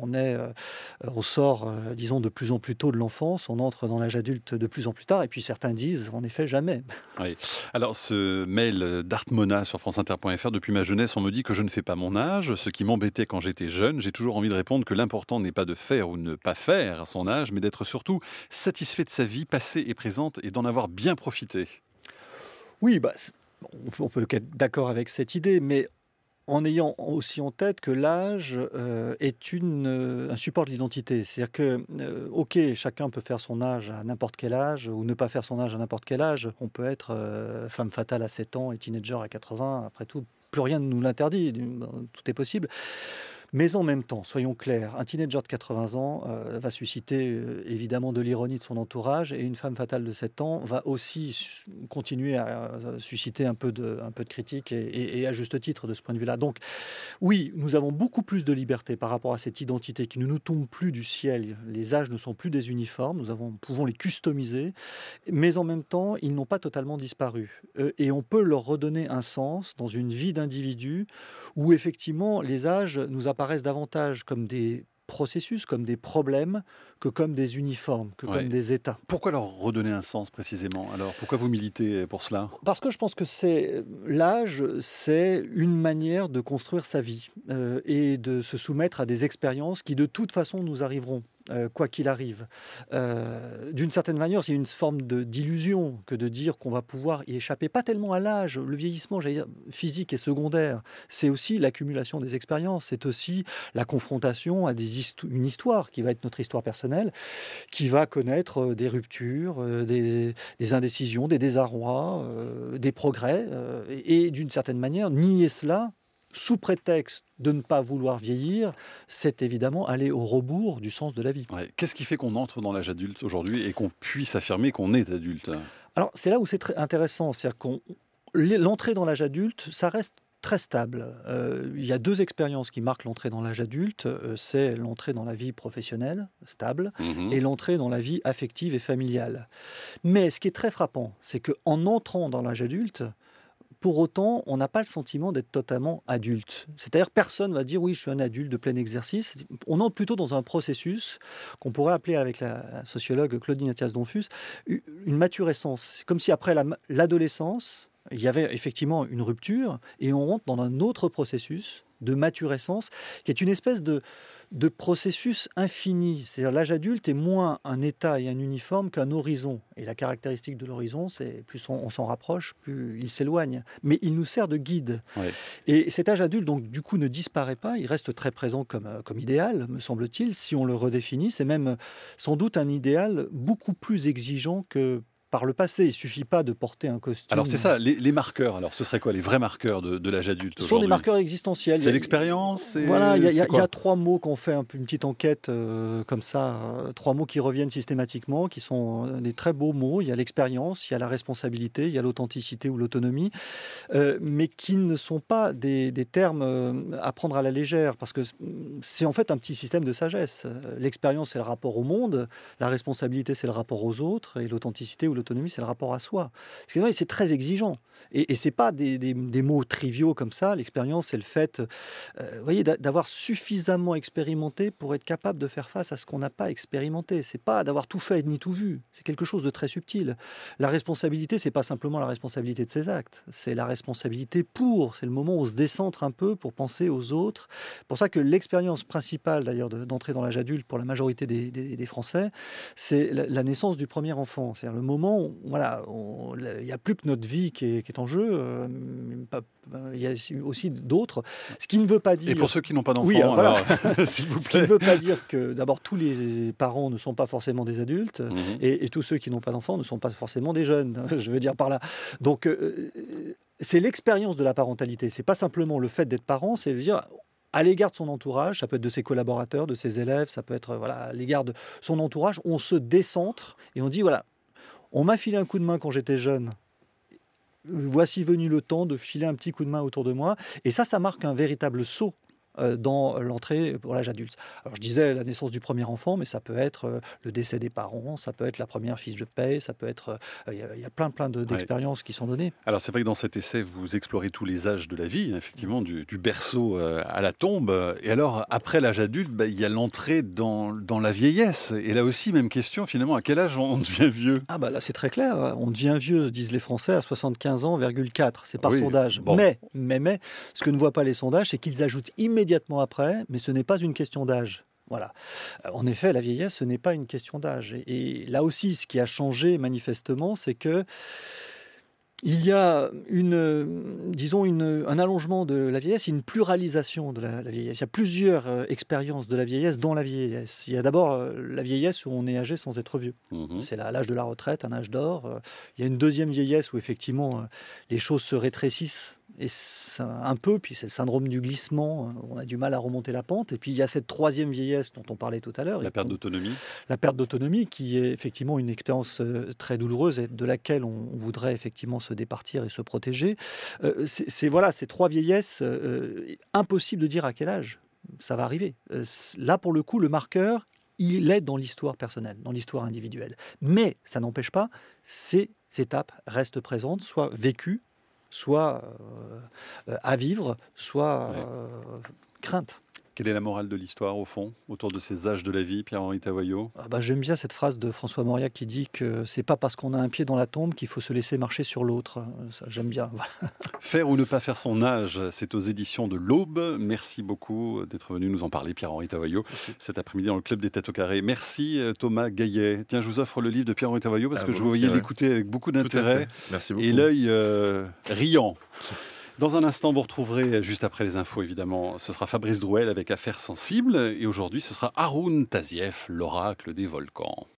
On sort, disons, de plus en plus tôt de l'enfance, on entre dans l'âge adulte de plus en plus tard, et puis certains disent, en effet, jamais. Oui. Alors, ce mail d'Artmona sur franceinter.fr, depuis ma jeunesse, on me dit que je ne fais pas mon âge, ce qui m'embêtait quand j'étais jeune. J'ai toujours envie de répondre que l'important n'est pas de faire ou ne pas faire son âge, mais d'être surtout satisfait de sa vie passée et présente et d'en avoir bien profité. Oui, on peut être d'accord avec cette idée, mais en ayant aussi en tête que l'âge est un support de l'identité. C'est-à-dire que, ok, chacun peut faire son âge à n'importe quel âge, ou ne pas faire son âge à n'importe quel âge. On peut être femme fatale à 7 ans et teenager à 80. Après tout, plus rien ne nous l'interdit. Tout est possible. Mais en même temps, soyons clairs, un teenager de 80 ans va susciter évidemment de l'ironie de son entourage, et une femme fatale de 7 ans va aussi continuer à susciter un peu de critique, et à juste titre de ce point de vue-là. Donc oui, nous avons beaucoup plus de liberté par rapport à cette identité qui ne nous tombe plus du ciel. Les âges ne sont plus des uniformes, nous pouvons les customiser, mais en même temps, ils n'ont pas totalement disparu. Et on peut leur redonner un sens dans une vie d'individu où effectivement les âges nous apparaissent apparaissent davantage comme des processus, comme des problèmes, que comme des uniformes, que comme des états. Pourquoi leur redonner un sens précisément? Alors, pourquoi vous militez pour cela? Parce que je pense que l'âge, c'est une manière de construire sa vie et de se soumettre à des expériences qui de toute façon nous arriveront. Quoi qu'il arrive. D'une certaine manière, c'est une forme d'illusion que de dire qu'on va pouvoir y échapper. Pas tellement à l'âge, le vieillissement, j'allais dire, physique et secondaire. C'est aussi l'accumulation des expériences. C'est aussi la confrontation à une histoire qui va être notre histoire personnelle, qui va connaître des ruptures, des indécisions, des désarrois, des progrès. Et d'une certaine manière, nier cela, sous prétexte de ne pas vouloir vieillir, c'est évidemment aller au rebours du sens de la vie. Qu'est-ce qui fait qu'on entre dans l'âge adulte aujourd'hui et qu'on puisse affirmer qu'on est adulte? Alors, c'est là où c'est très intéressant. C'est-à-dire l'entrée dans l'âge adulte, ça reste très stable. Il y a 2 expériences qui marquent l'entrée dans l'âge adulte. C'est l'entrée dans la vie professionnelle, stable, et l'entrée dans la vie affective et familiale. Mais ce qui est très frappant, c'est qu'en entrant dans l'âge adulte, pour autant, on n'a pas le sentiment d'être totalement adulte. C'est-à-dire personne ne va dire « oui, je suis un adulte de plein exercice ». On entre plutôt dans un processus qu'on pourrait appeler avec la sociologue Claudine Athias-Donfus une maturescence. C'est comme si après l'adolescence, il y avait effectivement une rupture et on rentre dans un autre processus de maturescence qui est une espèce de processus infini. C'est-à-dire l'âge adulte est moins un état et un uniforme qu'un horizon. Et la caractéristique de l'horizon, c'est plus on s'en rapproche, plus il s'éloigne. Mais il nous sert de guide. Et cet âge adulte, donc, du coup, ne disparaît pas. Il reste très présent comme idéal, me semble-t-il. Si on le redéfinit, c'est même sans doute un idéal beaucoup plus exigeant que par le passé. Il ne suffit pas de porter un costume. Alors c'est ça, les marqueurs. Alors ce serait quoi les vrais marqueurs de l'âge adulte aujourd'hui? Ce sont des marqueurs existentiels. C'est l'expérience. Voilà, il y a 3 mots qu'on fait une petite enquête comme ça. 3 mots qui reviennent systématiquement, qui sont des très beaux mots. Il y a l'expérience, il y a la responsabilité, il y a l'authenticité ou l'autonomie, mais qui ne sont pas des termes à prendre à la légère, parce que c'est en fait un petit système de sagesse. L'expérience, c'est le rapport au monde. La responsabilité, c'est le rapport aux autres. Et l'authenticité ou l'autonomie, c'est le rapport à soi. C'est très exigeant. Et ce n'est pas des mots triviaux comme ça. L'expérience, c'est le fait d'avoir suffisamment expérimenté pour être capable de faire face à ce qu'on n'a pas expérimenté. Ce n'est pas d'avoir tout fait ni tout vu. C'est quelque chose de très subtil. La responsabilité, ce n'est pas simplement la responsabilité de ses actes. C'est la responsabilité c'est le moment où on se décentre un peu pour penser aux autres. C'est pour ça que l'expérience principale, d'ailleurs, d'entrer dans l'âge adulte pour la majorité des Français, c'est la naissance du premier enfant. C'est-à-dire le moment où, il n'y a plus que notre vie qui est en jeu. Il y a aussi d'autres. Ce qui ne veut pas dire... Et pour ceux qui n'ont pas d'enfants, alors, s'il vous plaît. Ce qui ne veut pas dire que, d'abord, tous les parents ne sont pas forcément des adultes, et tous ceux qui n'ont pas d'enfants ne sont pas forcément des jeunes, je veux dire par là. Donc, c'est l'expérience de la parentalité. C'est pas simplement le fait d'être parent, c'est dire... à l'égard de son entourage, ça peut être de ses collaborateurs, de ses élèves, ça peut être à l'égard de son entourage, on se décentre et on dit, on m'a filé un coup de main quand j'étais jeune. Voici venu le temps de filer un petit coup de main autour de moi. Et ça marque un véritable saut dans l'entrée pour l'âge adulte. Alors je disais la naissance du premier enfant, mais ça peut être le décès des parents, ça peut être la première fiche de paie, ça peut être... Il y a plein d'expériences qui sont données. Alors c'est vrai que dans cet essai, vous explorez tous les âges de la vie, effectivement, du berceau à la tombe. Et alors, après l'âge adulte, il y a l'entrée dans la vieillesse. Et là aussi, même question, finalement, à quel âge on devient vieux? Là, c'est très clair. On devient vieux, disent les Français, à 75 ans, 4. C'est par sondage. Bon. Mais, ce que ne voient pas les sondages, c'est qu'ils ajoutent immédiatement après, mais ce n'est pas une question d'âge. Voilà. En effet, la vieillesse, ce n'est pas une question d'âge. Et là aussi, ce qui a changé manifestement, c'est que il y a un allongement de la vieillesse, une pluralisation de la vieillesse. Il y a plusieurs expériences de la vieillesse dans la vieillesse. Il y a d'abord la vieillesse où on est âgé sans être vieux. C'est l'âge de la retraite, un âge d'or. Il y a une deuxième vieillesse où effectivement les choses se rétrécissent. Et un peu, puis c'est le syndrome du glissement, on a du mal à remonter la pente. Et puis il y a cette troisième vieillesse dont on parlait tout à l'heure. La perte d'autonomie. La perte d'autonomie qui est effectivement une expérience très douloureuse et de laquelle on voudrait effectivement se départir et se protéger. Ces 3 vieillesses, impossible de dire à quel âge ça va arriver. Là, pour le coup, le marqueur, il est dans l'histoire personnelle, dans l'histoire individuelle. Mais ça n'empêche pas, ces étapes restent présentes, soit vécues, soit à vivre, soit crainte. Quelle est la morale de l'histoire, au fond, autour de ces âges de la vie, Pierre-Henri Tavoyot? J'aime bien cette phrase de François Mauriac qui dit que c'est pas parce qu'on a un pied dans la tombe qu'il faut se laisser marcher sur l'autre. Ça, j'aime bien. Voilà. Faire ou ne pas faire son âge, c'est aux éditions de l'Aube. Merci beaucoup d'être venu nous en parler, Pierre-Henri Tavoyot, cet après-midi dans le Club des Têtes au Carré. Merci Thomas Gaillet. Tiens, je vous offre le livre de Pierre-Henri Tavoyot parce que je vous voyais l'écouter avec beaucoup d'intérêt. Merci beaucoup. Et l'œil riant. Dans un instant, vous retrouverez, juste après les infos évidemment, ce sera Fabrice Drouel avec Affaires sensibles. Et aujourd'hui, ce sera Haroun Tazieff, l'oracle des volcans.